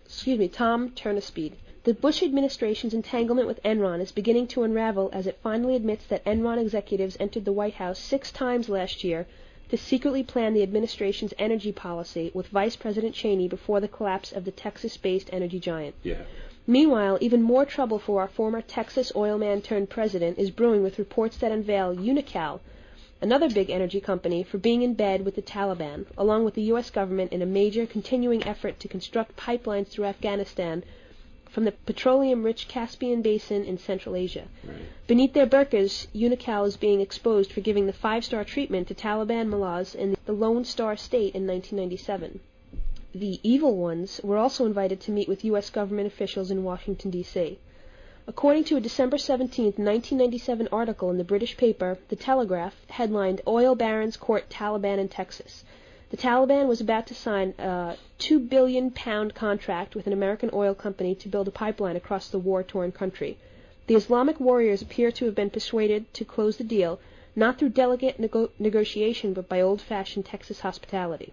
Turnespede. The Bush administration's entanglement with Enron is beginning to unravel as it finally admits that Enron executives entered the White House 6 times last year to secretly plan the administration's energy policy with Vice President Cheney before the collapse of the Texas-based energy giant. Yeah. Meanwhile, even more trouble for our former Texas oil man turned president is brewing with reports that unveil Unocal, another big energy company, for being in bed with the Taliban, along with the U.S. government in a major continuing effort to construct pipelines through Afghanistan from the petroleum-rich Caspian Basin in Central Asia. Right. Beneath their burqas, Unocal is being exposed for giving the 5-star treatment to Taliban mullahs in the Lone Star State in 1997. The evil ones were also invited to meet with U.S. government officials in Washington, D.C. According to a December 17, 1997 article in the British paper The Telegraph, headlined Oil Barons Court Taliban in Texas, the Taliban was about to sign a £2 billion contract with an American oil company to build a pipeline across the war-torn country. The Islamic warriors appear to have been persuaded to close the deal, not through delicate negotiation, but by old-fashioned Texas hospitality.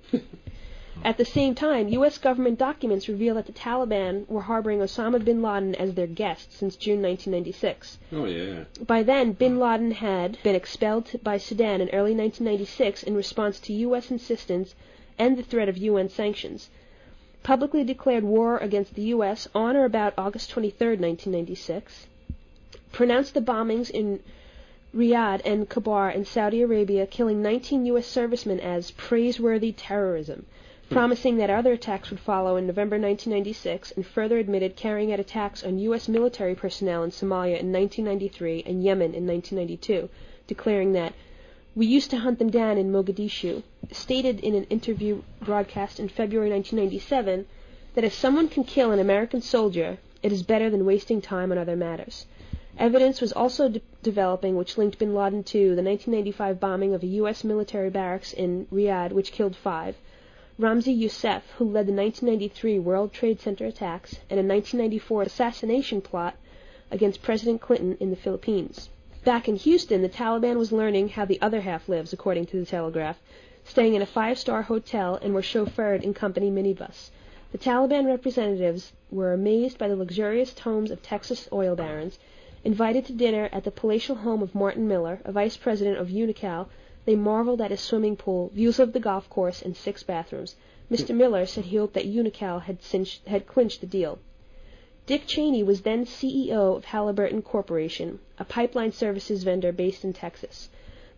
At the same time, U.S. government documents reveal that the Taliban were harboring Osama bin Laden as their guest since June 1996. Oh, yeah. By then, bin Laden had been expelled by Sudan in early 1996 in response to U.S. insistence and the threat of UN sanctions. Publicly declared war against the U.S. on or about August 23, 1996. Pronounced the bombings in Riyadh and Khabar in Saudi Arabia, killing 19 U.S. servicemen as praiseworthy terrorism, promising that other attacks would follow in November 1996, and further admitted carrying out attacks on U.S. military personnel in Somalia in 1993 and Yemen in 1992, declaring that, "We used to hunt them down in Mogadishu," stated in an interview broadcast in February 1997 that if someone can kill an American soldier, it is better than wasting time on other matters. Evidence was also developing which linked bin Laden to the 1995 bombing of a U.S. military barracks in Riyadh, which killed 5, Ramzi Youssef, who led the 1993 World Trade Center attacks, and a 1994 assassination plot against President Clinton in the Philippines. Back in Houston, the Taliban was learning how the other half lives, according to the Telegraph, staying in a 5-star hotel and were chauffeured in company minibus. The Taliban representatives were amazed by the luxurious homes of Texas oil barons. Invited to dinner at the palatial home of Martin Miller, a vice president of Unocal, they marveled at his swimming pool, views of the golf course, and 6 bathrooms. Mr. Miller said he hoped that Unocal had clinched the deal. Dick Cheney was then CEO of Halliburton Corporation, a pipeline services vendor based in Texas.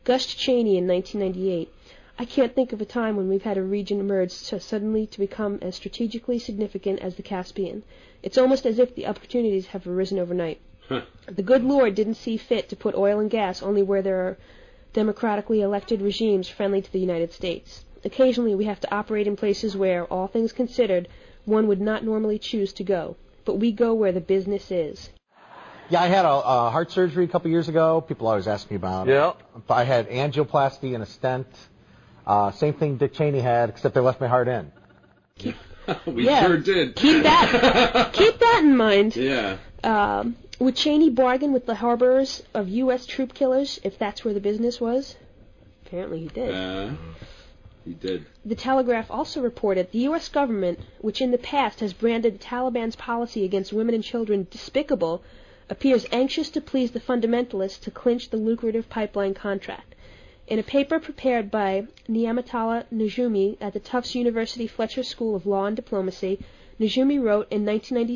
Gus Cheney in 1998. I can't think of a time when we've had a region emerge so suddenly to become as strategically significant as the Caspian. It's almost as if the opportunities have arisen overnight. The good Lord didn't see fit to put oil and gas only where there are democratically elected regimes friendly to the United States. Occasionally we have to operate in places where, all things considered, one would not normally choose to go. But we go where the business is. Yeah, I had a heart surgery a couple years ago. People always ask me about it. I had angioplasty and a stent. Same thing Dick Cheney had, except they left my heart in. We sure did. Keep that in mind. Yeah. Would Cheney bargain with the harborers of U.S. troop killers if that's where the business was? Apparently he did. He did. The Telegraph also reported the U.S. government, which in the past has branded the Taliban's policy against women and children despicable, appears anxious to please the fundamentalists to clinch the lucrative pipeline contract. In a paper prepared by Niamatullah Najumi at the Tufts University Fletcher School of Law and Diplomacy, Najumi wrote in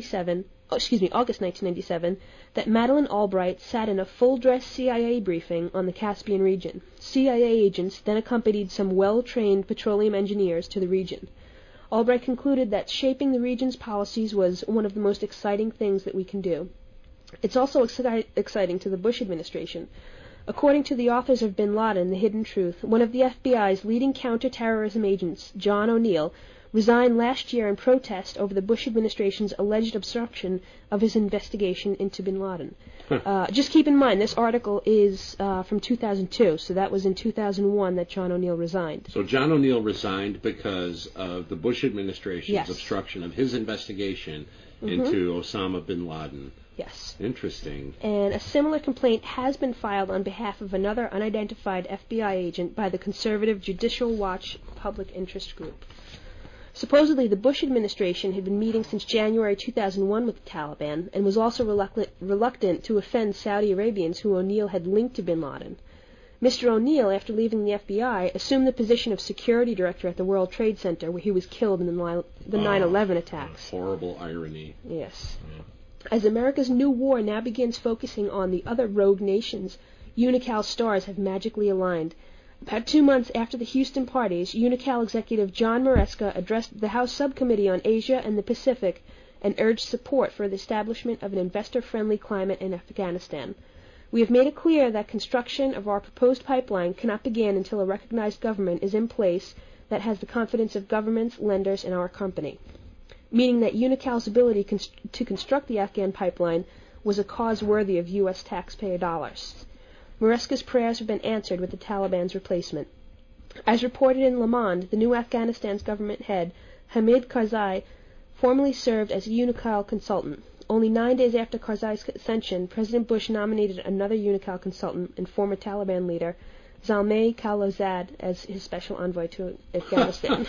August 1997, that Madeleine Albright sat in a full-dress CIA briefing on the Caspian region. CIA agents then accompanied some well-trained petroleum engineers to the region. Albright concluded that shaping the region's policies was one of the most exciting things that we can do. It's also exciting to the Bush administration. According to the authors of Bin Laden, The Hidden Truth, one of the FBI's leading counterterrorism agents, John O'Neill, resigned last year in protest over the Bush administration's alleged obstruction of his investigation into Bin Laden. Just keep in mind, this article is from 2002, so that was in 2001 that John O'Neill resigned. So John O'Neill resigned because of the Bush administration's obstruction of his investigation into Osama bin Laden. Yes. Interesting. And a similar complaint has been filed on behalf of another unidentified FBI agent by the conservative Judicial Watch Public Interest Group. Supposedly, the Bush administration had been meeting since January 2001 with the Taliban and was also reluctant to offend Saudi Arabians who O'Neill had linked to bin Laden. Mr. O'Neill, after leaving the FBI, assumed the position of security director at the World Trade Center, where he was killed in the 9/11 attacks. Horrible irony. Yes. As America's new war now begins focusing on the other rogue nations, UNICAL's stars have magically aligned. About 2 months after the Houston parties, UNICAL executive John Maresca addressed the House Subcommittee on Asia and the Pacific and urged support for the establishment of an investor-friendly climate in Afghanistan. We have made it clear that construction of our proposed pipeline cannot begin until a recognized government is in place that has the confidence of governments, lenders, and our company. Meaning that UNICAL's ability to construct the Afghan pipeline was a cause worthy of U.S. taxpayer dollars. Maresca's prayers have been answered with the Taliban's replacement. As reported in Le Monde, the new Afghanistan's government head, Hamid Karzai, formerly served as a UNICAL consultant. Only 9 days after Karzai's ascension, President Bush nominated another UNICAL consultant and former Taliban leader, Zalmay Khalilzad, as his special envoy to Afghanistan.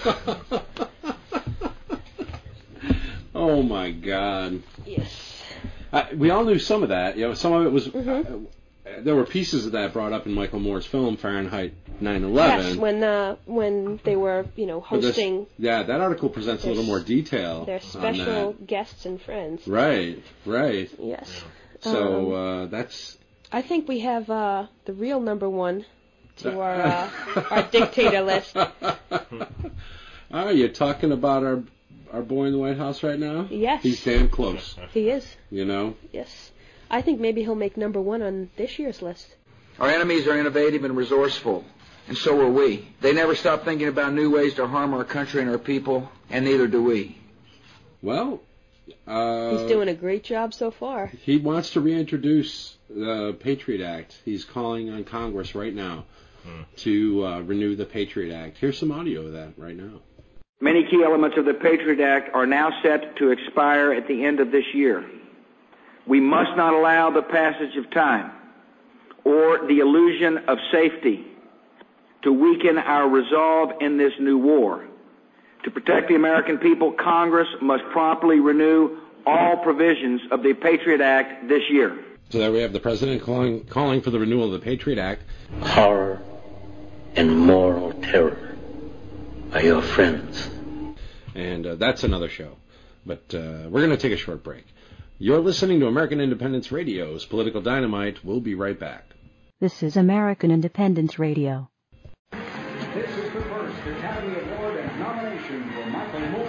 Oh, my God. Yes. We all knew some of that. Some of it was... there were pieces of that brought up in Michael Moore's film, Fahrenheit 9/11. Yes, when they were, hosting... that article presents a little more detail. Their special guests and friends. Right. Yes. So, that's... I think we have the real number one to our dictator list. Are you talking about our boy in the White House right now? Yes. He's damn close. He is. Yes. I think maybe he'll make number one on this year's list. Our enemies are innovative and resourceful, and so are we. They never stop thinking about new ways to harm our country and our people, and neither do we. Well, he's doing a great job so far. He wants to reintroduce the Patriot Act. He's calling on Congress right now to renew the Patriot Act. Here's some audio of that right now. Many key elements of the Patriot Act are now set to expire at the end of this year. We must not allow the passage of time or the illusion of safety to weaken our resolve in this new war. To protect the American people, Congress must promptly renew all provisions of the Patriot Act this year. So there we have the President calling for the renewal of the Patriot Act. Horror and moral terror are your friends. And that's another show. But we're going to take a short break. You're listening to American Independence Radio's Political Dynamite. We'll be right back. This is American Independence Radio. This is the first Academy Award and nomination for Michael Moore.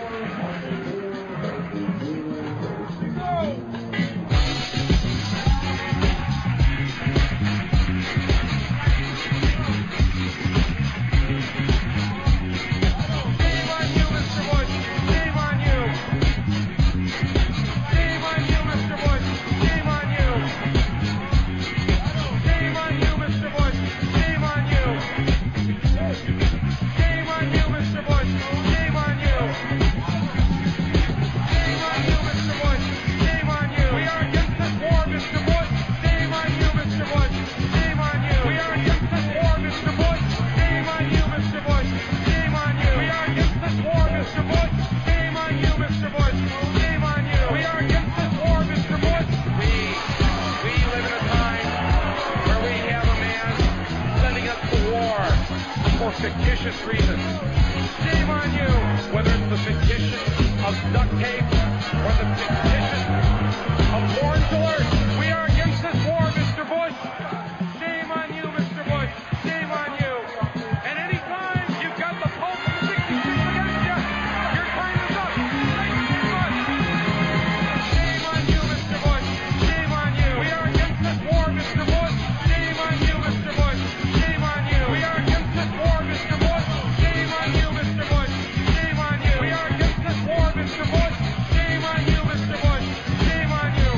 Fictitious reasons. Shame on you, whether it's the fictitious of duct tape or the fictitious of Lawrence Alert. We are against this war, Mr. Bush. Shame on you, Mr. Bush. Shame on you. And anytime you've got the pulse of the 66 against you, your time is up. Thank you very much. Shame on you, Mr. Bush. Shame on you. We are against this war, Mr. Bush. Shame on you, Mr. Bush. Shame on you. We are against this war, Mr. Bush. Shame on you, Mr. Bush. Shame on you. We are against this war, Mr. Bush. Shame on you, Mr. Bush. Shame on you.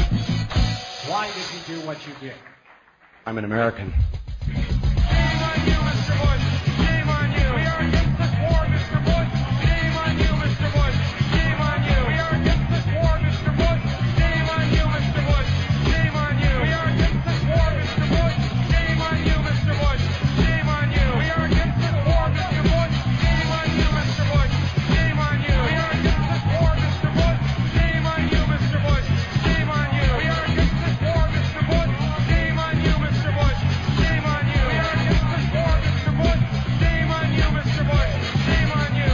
Why did you do what you did? I'm an American. Shame on you, Mr. Bush. Shame on you. We are against this war, Mr. Bush. Shame on you, Mr. Bush. Shame on you. We are against this war, Mr. Bush. Shame on you, Mr. Bush. Shame on you. We are against this war, Mr. Bush. Shame on you, Mr. Bush. Shame on you. We are against this war, Mr. Bush. Shame on you, Mr. Bush. Shame on you. We are against this war, Mr. Bush. Shame on you, Mr. Bush. Shame on you. We are against this war, Mr. Bush. Shame on you, Mr. Bush. Shame on you. We are against this war, Mr. Bush. Shame on you, Mr. Bush. Shame on you.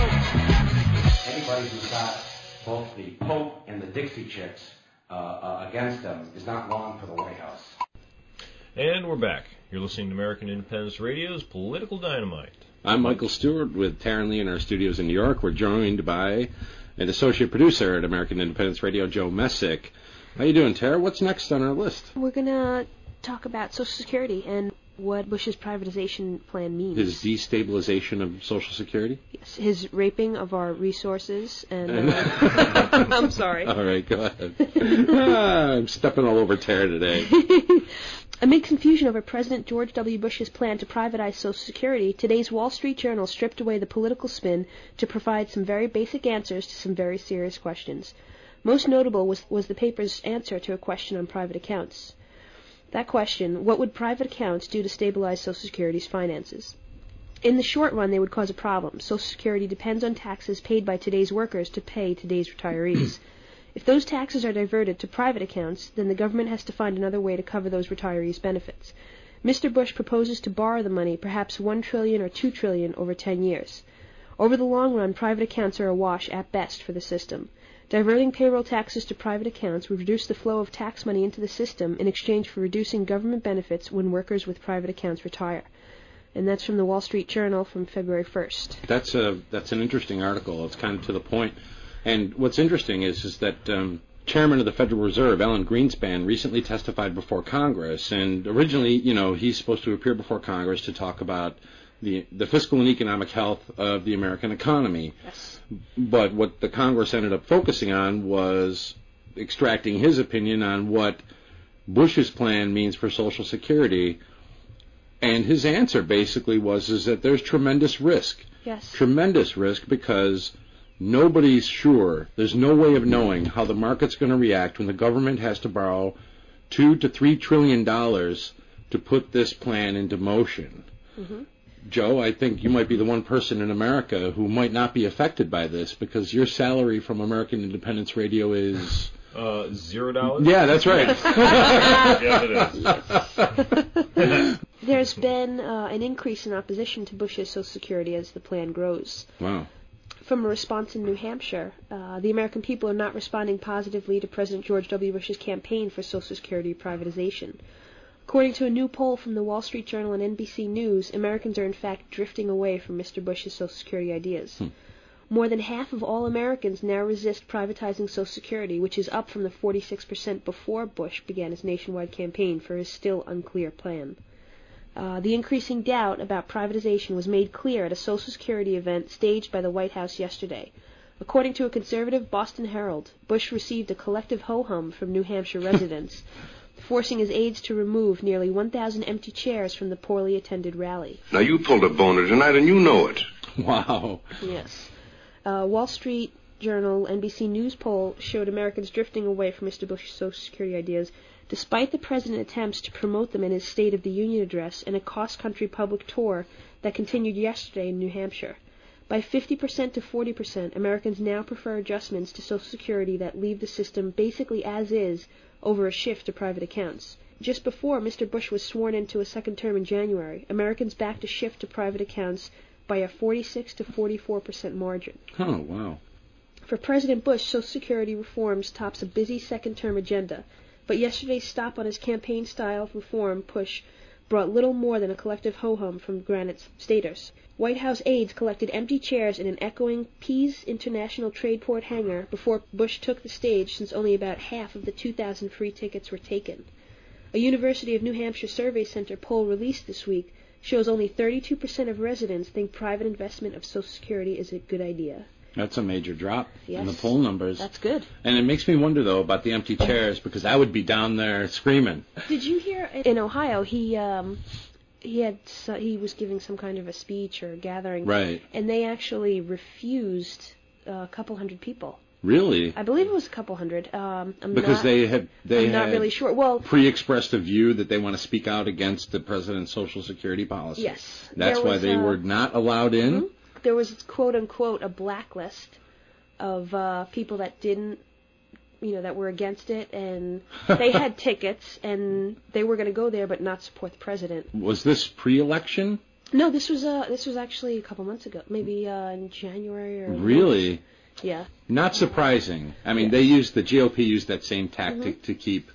Anybody who's got both the Pope and the Dixie Chicks against them is not long for the White House. And we're back. You're listening to American Independence Radio's Political Dynamite. I'm Michael Stewart with Taryn Lee in our studios in New York. We're joined by an associate producer at American Independence Radio, Joe Messick. How you doing, Tara? What's next on our list? We're going to talk about Social Security and what Bush's privatization plan means. His destabilization of Social Security? Yes, his raping of our resources and... I'm sorry. All right, go ahead. I'm stepping all over Tara today. Amid confusion over President George W. Bush's plan to privatize Social Security, today's Wall Street Journal stripped away the political spin to provide some very basic answers to some very serious questions. Most notable was the paper's answer to a question on private accounts. That question, what would private accounts do to stabilize Social Security's finances? In the short run, they would cause a problem. Social Security depends on taxes paid by today's workers to pay today's retirees. If those taxes are diverted to private accounts, then the government has to find another way to cover those retirees' benefits. Mr. Bush proposes to borrow the money, perhaps $1 trillion or $2 trillion over 10 years. Over the long run, private accounts are a wash at best for the system. Diverting payroll taxes to private accounts would reduce the flow of tax money into the system in exchange for reducing government benefits when workers with private accounts retire. And that's from the Wall Street Journal from February 1st. That's an interesting article. It's kind of to the point. And what's interesting is that Chairman of the Federal Reserve, Alan Greenspan, recently testified before Congress. And originally, he's supposed to appear before Congress to talk about the fiscal and economic health of the American economy. Yes. But what the Congress ended up focusing on was extracting his opinion on what Bush's plan means for Social Security. And his answer basically was that there's tremendous risk. Yes. Tremendous risk because nobody's sure. There's no way of knowing how the market's going to react when the government has to borrow $2 to $3 trillion to put this plan into motion. Mm-hmm. Joe, I think you might be the one person in America who might not be affected by this because your salary from American Independence Radio is... $0? Yeah, that's right. Yes, it is. There's been an increase in opposition to Bush's Social Security as the plan grows. Wow. From a response in New Hampshire, the American people are not responding positively to President George W. Bush's campaign for Social Security privatization. According to a new poll from the Wall Street Journal and NBC News, Americans are in fact drifting away from Mr. Bush's Social Security ideas. More than half of all Americans now resist privatizing Social Security, which is up from the 46% before Bush began his nationwide campaign for his still unclear plan. The increasing doubt about privatization was made clear at a Social Security event staged by the White House yesterday. According to a conservative Boston Herald, Bush received a collective ho-hum from New Hampshire residents, forcing his aides to remove nearly 1,000 empty chairs from the poorly attended rally. Now, you pulled a boner tonight, and you know it. Wow. Yes. Wall Street Journal NBC News poll showed Americans drifting away from Mr. Bush's Social Security ideas, despite the president's attempts to promote them in his State of the Union address and a cross-country public tour that continued yesterday in New Hampshire. By 50% to 40%, Americans now prefer adjustments to Social Security that leave the system basically as is over a shift to private accounts. Just before Mr. Bush was sworn into a second term in January, Americans backed a shift to private accounts by a 46 to 44% margin. Oh, wow. For President Bush, Social Security reforms tops a busy second-term agenda, but yesterday's stop on his campaign-style reform push brought little more than a collective ho-hum from Granite's staters. White House aides collected empty chairs in an echoing Pease International Tradeport hangar before Bush took the stage, since only about half of the 2,000 free tickets were taken. A University of New Hampshire Survey Center poll released this week shows only 32% of residents think private investment of Social Security is a good idea. That's a major drop Yes. in the poll numbers. That's good. And it makes me wonder, though, about the empty chairs, because I would be down there screaming. Did you hear in Ohio he was giving some kind of a speech or a gathering, right? And they actually refused a couple hundred people. Really? I believe it was a couple hundred. I'm not not really sure. Well, pre-expressed a view that they want to speak out against the president's Social Security policy. Yes. That's why they were not allowed in? Mm-hmm. There was, quote-unquote, a blacklist of people that didn't, that were against it, and they had tickets, and they were going to go there but not support the president. Was this pre-election? No, this was actually a couple months ago, maybe in January or... Really? Yeah. Not surprising. I mean, the GOP used that same tactic to keep,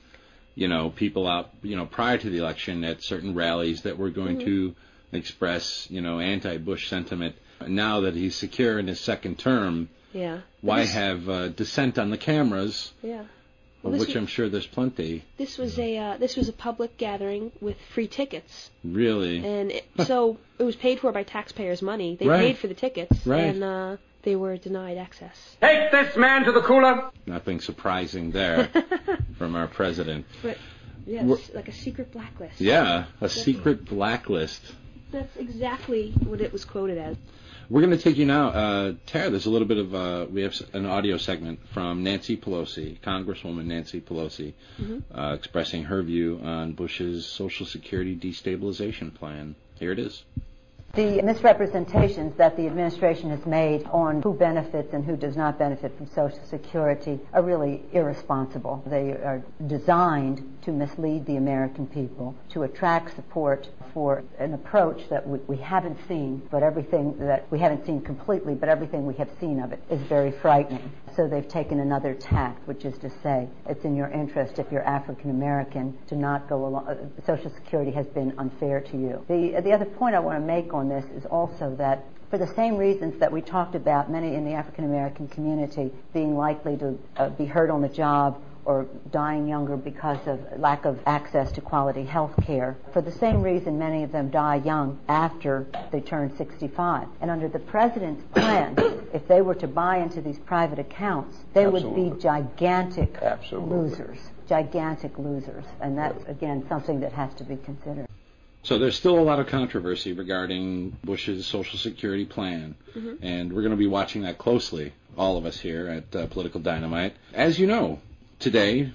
people out, prior to the election at certain rallies that were going to express, anti-Bush sentiment. Now that he's secure in his second term, why have dissent on the cameras? Yeah. Of which I'm sure there's plenty. This was a public gathering with free tickets. Really? And so it was paid for by taxpayers' money. They paid for the tickets, and they were denied access. Take this man to the cooler. Nothing surprising there from our president. But yes, like a secret blacklist. Yeah, a secret blacklist. That's exactly what it was quoted as. We're going to take you now, Tara, there's a little bit of, we have an audio segment from Nancy Pelosi, Congresswoman Nancy Pelosi, expressing her view on Bush's Social Security destabilization plan. Here it is. The misrepresentations that the administration has made on who benefits and who does not benefit from Social Security are really irresponsible. They are designed to mislead the American people, to attract support for an approach that we haven't seen, but everything that we haven't seen completely, but everything we have seen of it is very frightening. So they've taken another tact, which is to say it's in your interest, if you're African American, to not go along. Social Security has been unfair to you. The other point I want to make on this is also that for the same reasons that we talked about, many in the African American community being likely to be hurt on the job or dying younger because of lack of access to quality health care. For the same reason, many of them die young after they turn 65. And under the president's plan, if they were to buy into these private accounts, they would be gigantic losers. Gigantic losers. And that's, again, something that has to be considered. So there's still a lot of controversy regarding Bush's Social Security plan, and we're going to be watching that closely, all of us here at Political Dynamite. As you know, today,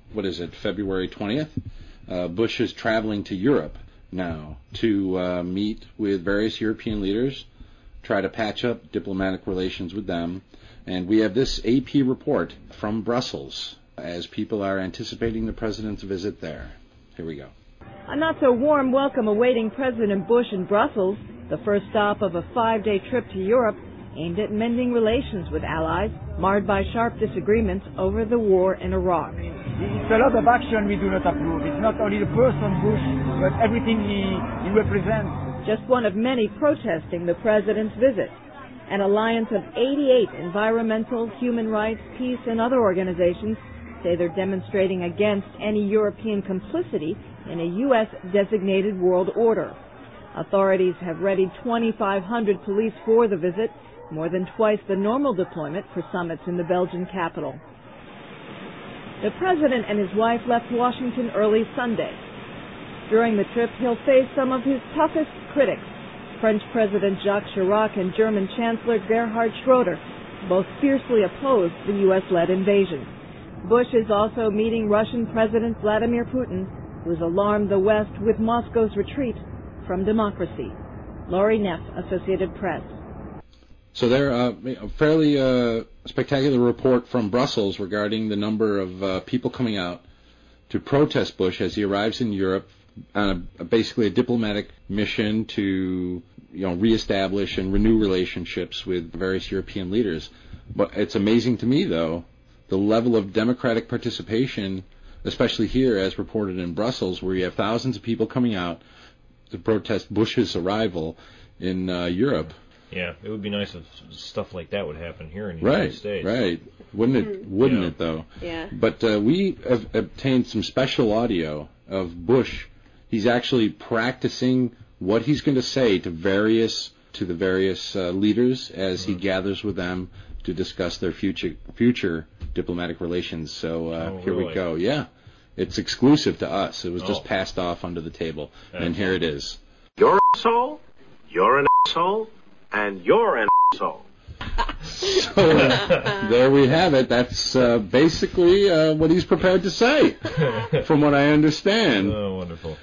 February 20th, Bush is traveling to Europe now to meet with various European leaders, try to patch up diplomatic relations with them, and we have this AP report from Brussels as people are anticipating the president's visit there. Here we go. A not-so-warm welcome awaiting President Bush in Brussels, the first stop of a 5-day trip to Europe aimed at mending relations with allies marred by sharp disagreements over the war in Iraq. It's a lot of action we do not approve. It's not only the person Bush, but everything he represents. Just one of many protesting the president's visit. An alliance of 88 environmental, human rights, peace, and other organizations say they're demonstrating against any European complicity in a U.S.-designated world order. Authorities have readied 2,500 police for the visit, more than twice the normal deployment for summits in the Belgian capital. The president and his wife left Washington early Sunday. During the trip, he'll face some of his toughest critics, French President Jacques Chirac and German Chancellor Gerhard Schroeder, both fiercely opposed the U.S.-led invasion. Bush is also meeting Russian President Vladimir Putin, who's alarmed the West with Moscow's retreat from democracy. Laurie Neff, Associated Press. So there, a fairly spectacular report from Brussels regarding the number of people coming out to protest Bush as he arrives in Europe on basically a diplomatic mission to, reestablish and renew relationships with various European leaders. But it's amazing to me, though, the level of democratic participation, especially here, as reported in Brussels, where you have thousands of people coming out to protest Bush's arrival in Europe. Yeah, it would be nice if stuff like that would happen here in the United States. Right. Wouldn't it, though? Yeah. But we have obtained some special audio of Bush. He's actually practicing what he's going to say to the various leaders as he gathers with them to discuss their future diplomatic relations. So here we go. Yeah. It's exclusive to us. It was just passed off under the table. And here it is. You're an asshole, you're an asshole, and you're an asshole. So there we have it. That's basically what he's prepared to say, from what I understand. Oh, wonderful.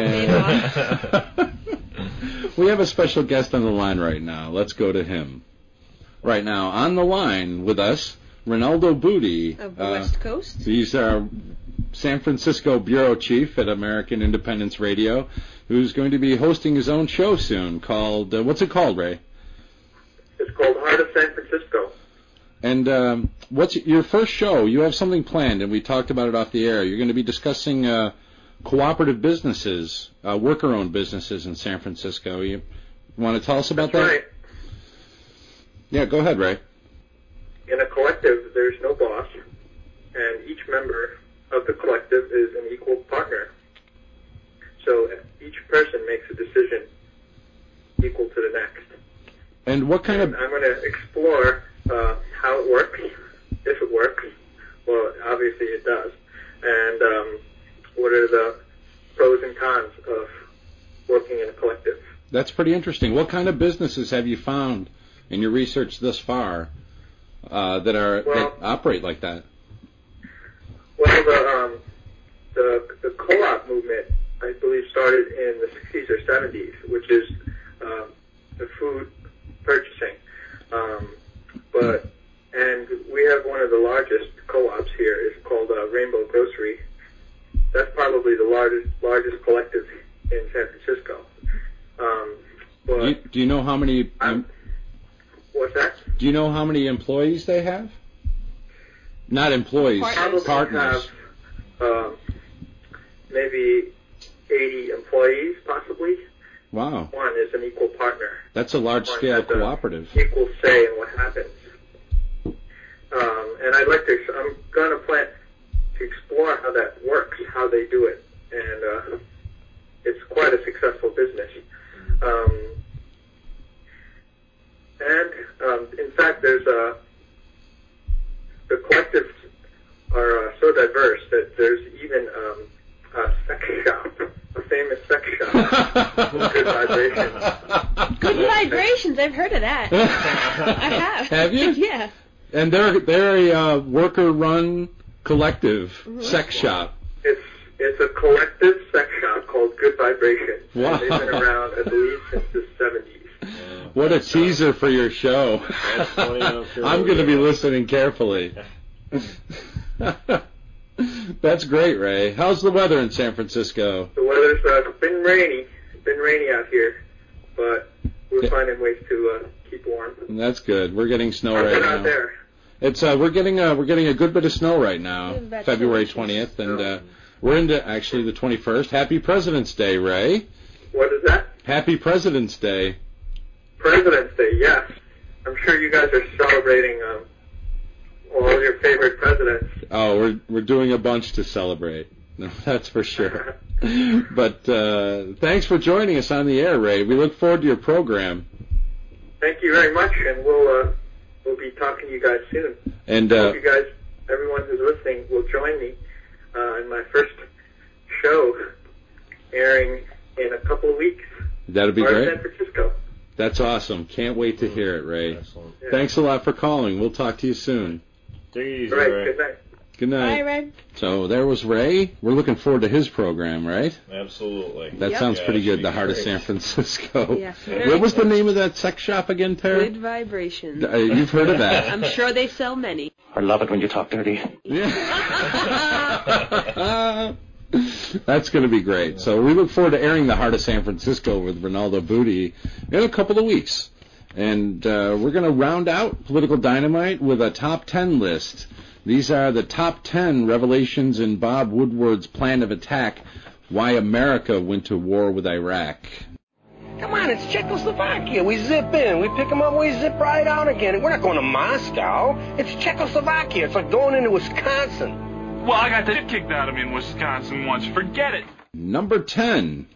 We have a special guest on the line right now. Let's go to him. Right now, on the line with us, Ronaldo Booty. Of the West Coast. He's our San Francisco bureau chief at American Independence Radio, who's going to be hosting his own show soon called, what's it called, Ray? It's called Heart of San Francisco. And what's your first show? You have something planned, and we talked about it off the air. You're going to be discussing cooperative businesses, worker-owned businesses in San Francisco. You want to tell us about that? Right. Yeah, go ahead, Ray. In a collective, there's no boss, and each member of the collective is an equal partner. So each person makes a decision equal to the next. And what kind of... I'm going to explore how it works, if it works. Well, obviously it does. And what are the pros and cons of working in a collective. That's pretty interesting. What kind of businesses have you found in your research thus far that operate like that? Well, the co-op movement, I believe, started in the 60s or 70s, which is the food purchasing. And we have one of the largest co-ops here. It's called Rainbow Grocery. That's probably the largest collective in San Francisco. Do you know how many? What's that? Do you know how many employees they have? Not employees, partners. Have, maybe 80 employees, possibly. Wow. One is an equal partner. That's a large-scale cooperative. Equal say in what happens. And I'm going to plan to explore how that works, how they do it. And it's quite a successful business. In fact, there's the collectives are so diverse that there's even a sex shop, a famous sex shop. Good Vibrations. Good Vibrations. I've heard of that. I have. Have you? Yeah. And they're a worker-run collective sex shop. It's a collective sex shop called Good Vibrations. Wow. And they've been around, I believe, since the 70s. What a teaser for your show. That's funny, I'm going to be listening carefully. That's great, Ray. How's the weather in San Francisco? The weather's been rainy. It's been rainy out here, but we're finding ways to keep warm. That's good. We're getting snow How's right it now. out there? It's we're getting a good bit of snow right now, February 20th, and we're into actually the 21st. Happy President's Day, Ray. What is that? Happy President's Day. President's Day, yes. I'm sure you guys are celebrating all your favorite presidents. Oh, we're doing a bunch to celebrate. No, that's for sure. But thanks for joining us on the air, Ray. We look forward to your program. Thank you very much, and we'll be talking to you guys soon. And I hope you guys, everyone who's listening, will join me in my first show airing in a couple of weeks. That'd be great. San Francisco. That's awesome. Can't wait to hear it, Ray. Excellent. Yeah. Thanks a lot for calling. We'll talk to you soon. Take it easy, All right, Ray. good night. Good night. Bye, Ray. So there was Ray. We're looking forward to his program, right? Absolutely. That sounds pretty good, the Heart of San Francisco. Yes, What was the name of that sex shop again, Terry? Good Vibrations. You've heard of that. I'm sure they sell many. I love it when you talk dirty. Yeah. That's going to be great. So we look forward to airing the Heart of San Francisco with Ronaldo Booty in a couple of weeks. And we're going to round out Political Dynamite with a top 10 list. These are the top 10 revelations in Bob Woodward's plan of attack, why America went to war with Iraq. Come on, it's Czechoslovakia. We zip in, we pick them up, we zip right out again. We're not going to Moscow. It's Czechoslovakia. It's like going into Wisconsin. Well, I got the shit kicked out of me in Wisconsin once. Forget it. Number 10.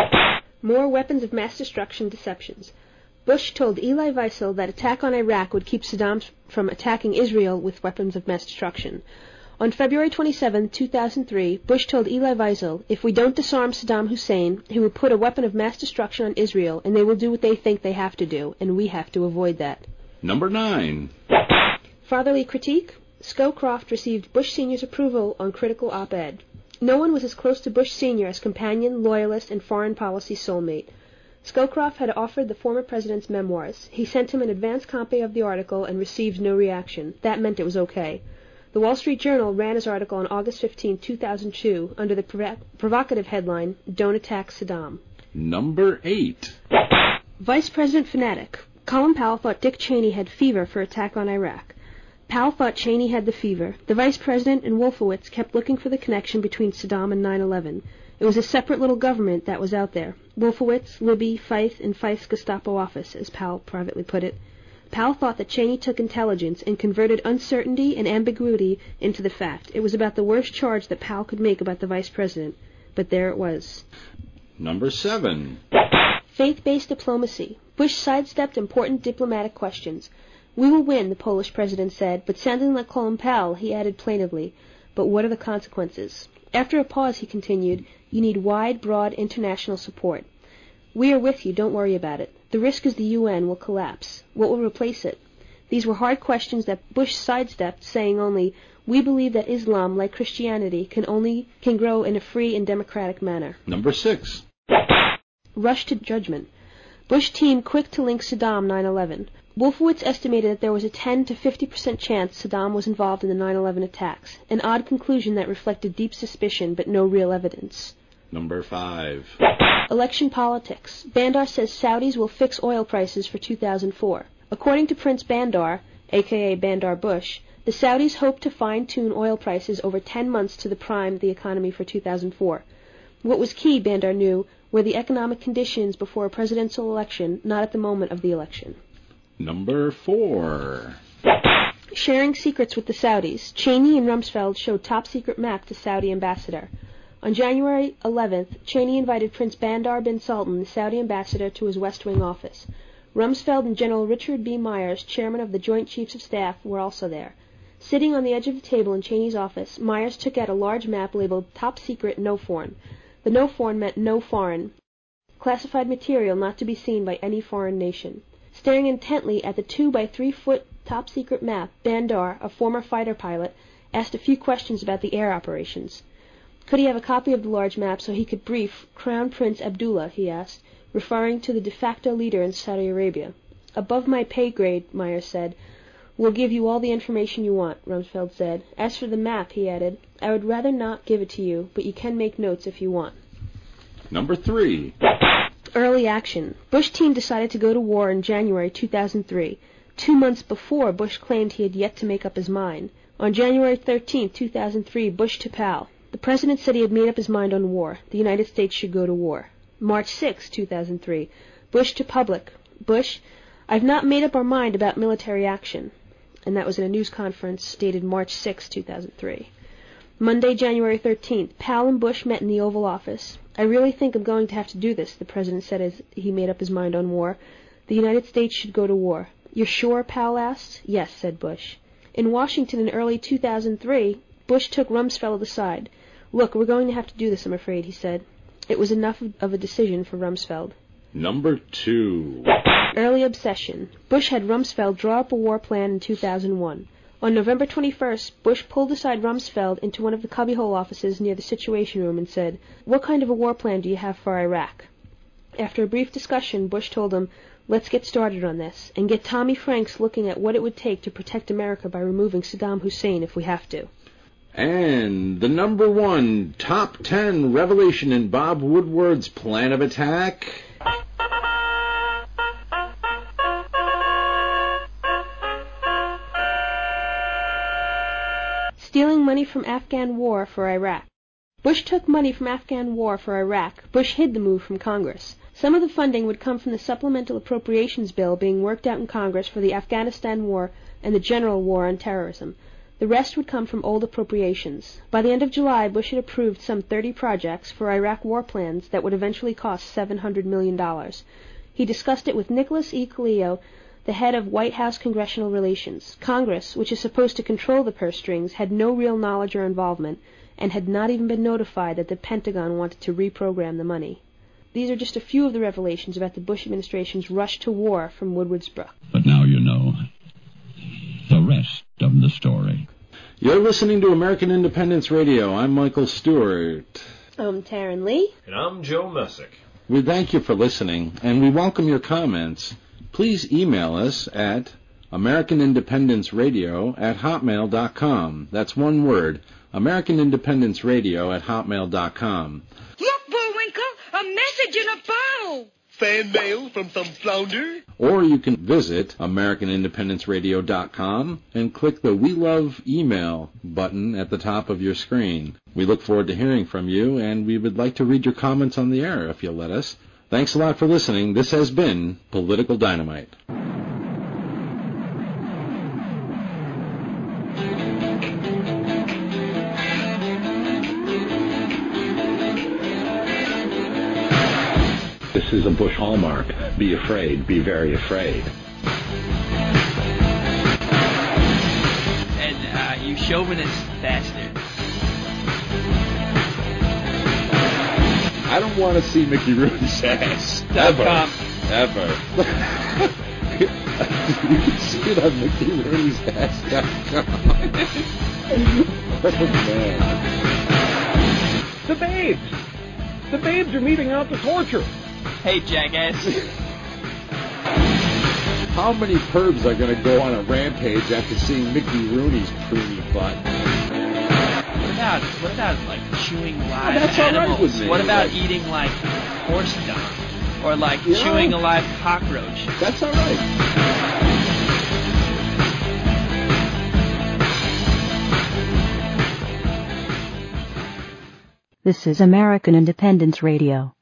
More weapons of mass destruction deceptions. Bush told Eli Wiesel that attack on Iraq would keep Saddam from attacking Israel with weapons of mass destruction. On February 27, 2003, Bush told Eli Wiesel, if we don't disarm Saddam Hussein, he will put a weapon of mass destruction on Israel, and they will do what they think they have to do, and we have to avoid that. Number 9. Fatherly critique. Scowcroft received Bush Sr.'s approval on critical op-ed. No one was as close to Bush Sr. as companion, loyalist, and foreign policy soulmate. Scowcroft had offered the former president's memoirs. He sent him an advance copy of the article and received no reaction. That meant it was okay. The Wall Street Journal ran his article on August 15, 2002, under the provocative headline, Don't Attack Saddam. Number 8. Vice President Fanatic. Colin Powell thought Dick Cheney had fever for attack on Iraq. Powell thought Cheney had the fever. The Vice President and Wolfowitz kept looking for the connection between Saddam and 9/11. It was a separate little government that was out there. Wolfowitz, Libby, Feith, and Feith's Gestapo office, as Powell privately put it. Powell thought that Cheney took intelligence and converted uncertainty and ambiguity into the fact. It was about the worst charge that Powell could make about the Vice President. But there it was. Number 7. Faith-based diplomacy. Bush sidestepped important diplomatic questions. We will win, the Polish president said, but sounding like Colin Powell, he added plaintively, but what are the consequences? After a pause, he continued, you need wide, broad international support. We are with you, don't worry about it. The risk is the UN will collapse. What will replace it? These were hard questions that Bush sidestepped, saying only, we believe that Islam, like Christianity, can grow in a free and democratic manner. Number 6. Rush to judgment. Bush team quick to link Saddam 9/11. Wolfowitz estimated that there was a 10 to 50% chance Saddam was involved in the 9/11 attacks, an odd conclusion that reflected deep suspicion but no real evidence. Number 5. Election politics. Bandar says Saudis will fix oil prices for 2004. According to Prince Bandar, a.k.a. Bandar Bush, the Saudis hope to fine-tune oil prices over 10 months to the prime the economy for 2004. What was key, Bandar knew, were the economic conditions before a presidential election, not at the moment of the election. Number 4. Sharing secrets with the Saudis. Cheney and Rumsfeld showed top-secret map to Saudi ambassador. On January 11th, Cheney invited Prince Bandar bin Sultan, the Saudi ambassador, to his West Wing office. Rumsfeld and General Richard B. Myers, chairman of the Joint Chiefs of Staff, were also there. Sitting on the edge of the table in Cheney's office, Myers took out a large map labeled Top Secret No Foreign. The no foreign meant no foreign, classified material not to be seen by any foreign nation. Staring intently at the 2 by 3 foot top-secret map, Bandar, a former fighter pilot, asked a few questions about the air operations. Could he have a copy of the large map so he could brief Crown Prince Abdullah, he asked, referring to the de facto leader in Saudi Arabia. Above my pay grade, Myers said. We'll give you all the information you want, Rumsfeld said. As for the map, he added, I would rather not give it to you, but you can make notes if you want. Number 3. Early action. Bush team decided to go to war in January 2003. 2 months before, Bush claimed he had yet to make up his mind. On January 13, 2003, Bush to Powell. The president said he had made up his mind on war. The United States should go to war. March 6, 2003, Bush to public. Bush, I've not made up our mind about military action. And that was in a news conference dated March 6, 2003. Monday, January 13th, Powell and Bush met in the Oval Office. I really think I'm going to have to do this, the president said as he made up his mind on war. The United States should go to war. You're sure? Powell asked. Yes, said Bush. In Washington in early 2003, Bush took Rumsfeld aside. Look, we're going to have to do this, I'm afraid, he said. It was enough of a decision for Rumsfeld. Number 2. Early obsession. Bush had Rumsfeld draw up a war plan in 2001. On November 21st, Bush pulled aside Rumsfeld into one of the cubbyhole offices near the Situation Room and said, "What kind of a war plan do you have for Iraq?" After a brief discussion, Bush told him, "Let's get started on this, and get Tommy Franks looking at what it would take to protect America by removing Saddam Hussein if we have to." And the number 1 top 10 revelation in Bob Woodward's plan of attack. Stealing money from Afghan war for Iraq. Bush took money from Afghan war for Iraq. Bush hid the move from Congress. Some of the funding would come from the supplemental appropriations bill being worked out in Congress for the Afghanistan war and the general war on terrorism. The rest would come from old appropriations. By the end of July, Bush had approved some 30 projects for Iraq war plans that would eventually cost $700 million. He discussed it with Nicholas E. Caleo, the head of White House Congressional Relations. Congress, which is supposed to control the purse strings, had no real knowledge or involvement, and had not even been notified that the Pentagon wanted to reprogram the money. These are just a few of the revelations about the Bush administration's rush to war from Woodward's book. But now you know the rest of the story. You're listening to American Independence Radio. I'm Michael Stewart. I'm Taryn Lee. And I'm Joe Messick. We thank you for listening, and we welcome your comments. Please email us at AmericanIndependenceRadio@hotmail.com. That's one word, AmericanIndependenceRadio@hotmail.com. Look, Bullwinkle, a message in a bottle. Fan mail from some flounder? Or you can visit AmericanIndependenceRadio.com and click the We Love Email button at the top of your screen. We look forward to hearing from you, and we would like to read your comments on the air if you'll let us. Thanks a lot for listening. This has been Political Dynamite. This is a Bush hallmark. Be afraid. Be very afraid. And you chauvinist bastard. I don't want to see Mickey Rooney's ass. Ever. You can see it on MickeyRooney'sAss.com. Oh, man. The babes! The babes are meeting out to torture. Hey, jackass. How many pervs are going to go on a rampage after seeing Mickey Rooney's preemie butt? What about like chewing live that's animals? All right with me. What about eating like horse dung? Or like chewing a live cockroach? That's all right. This is American Independence Radio.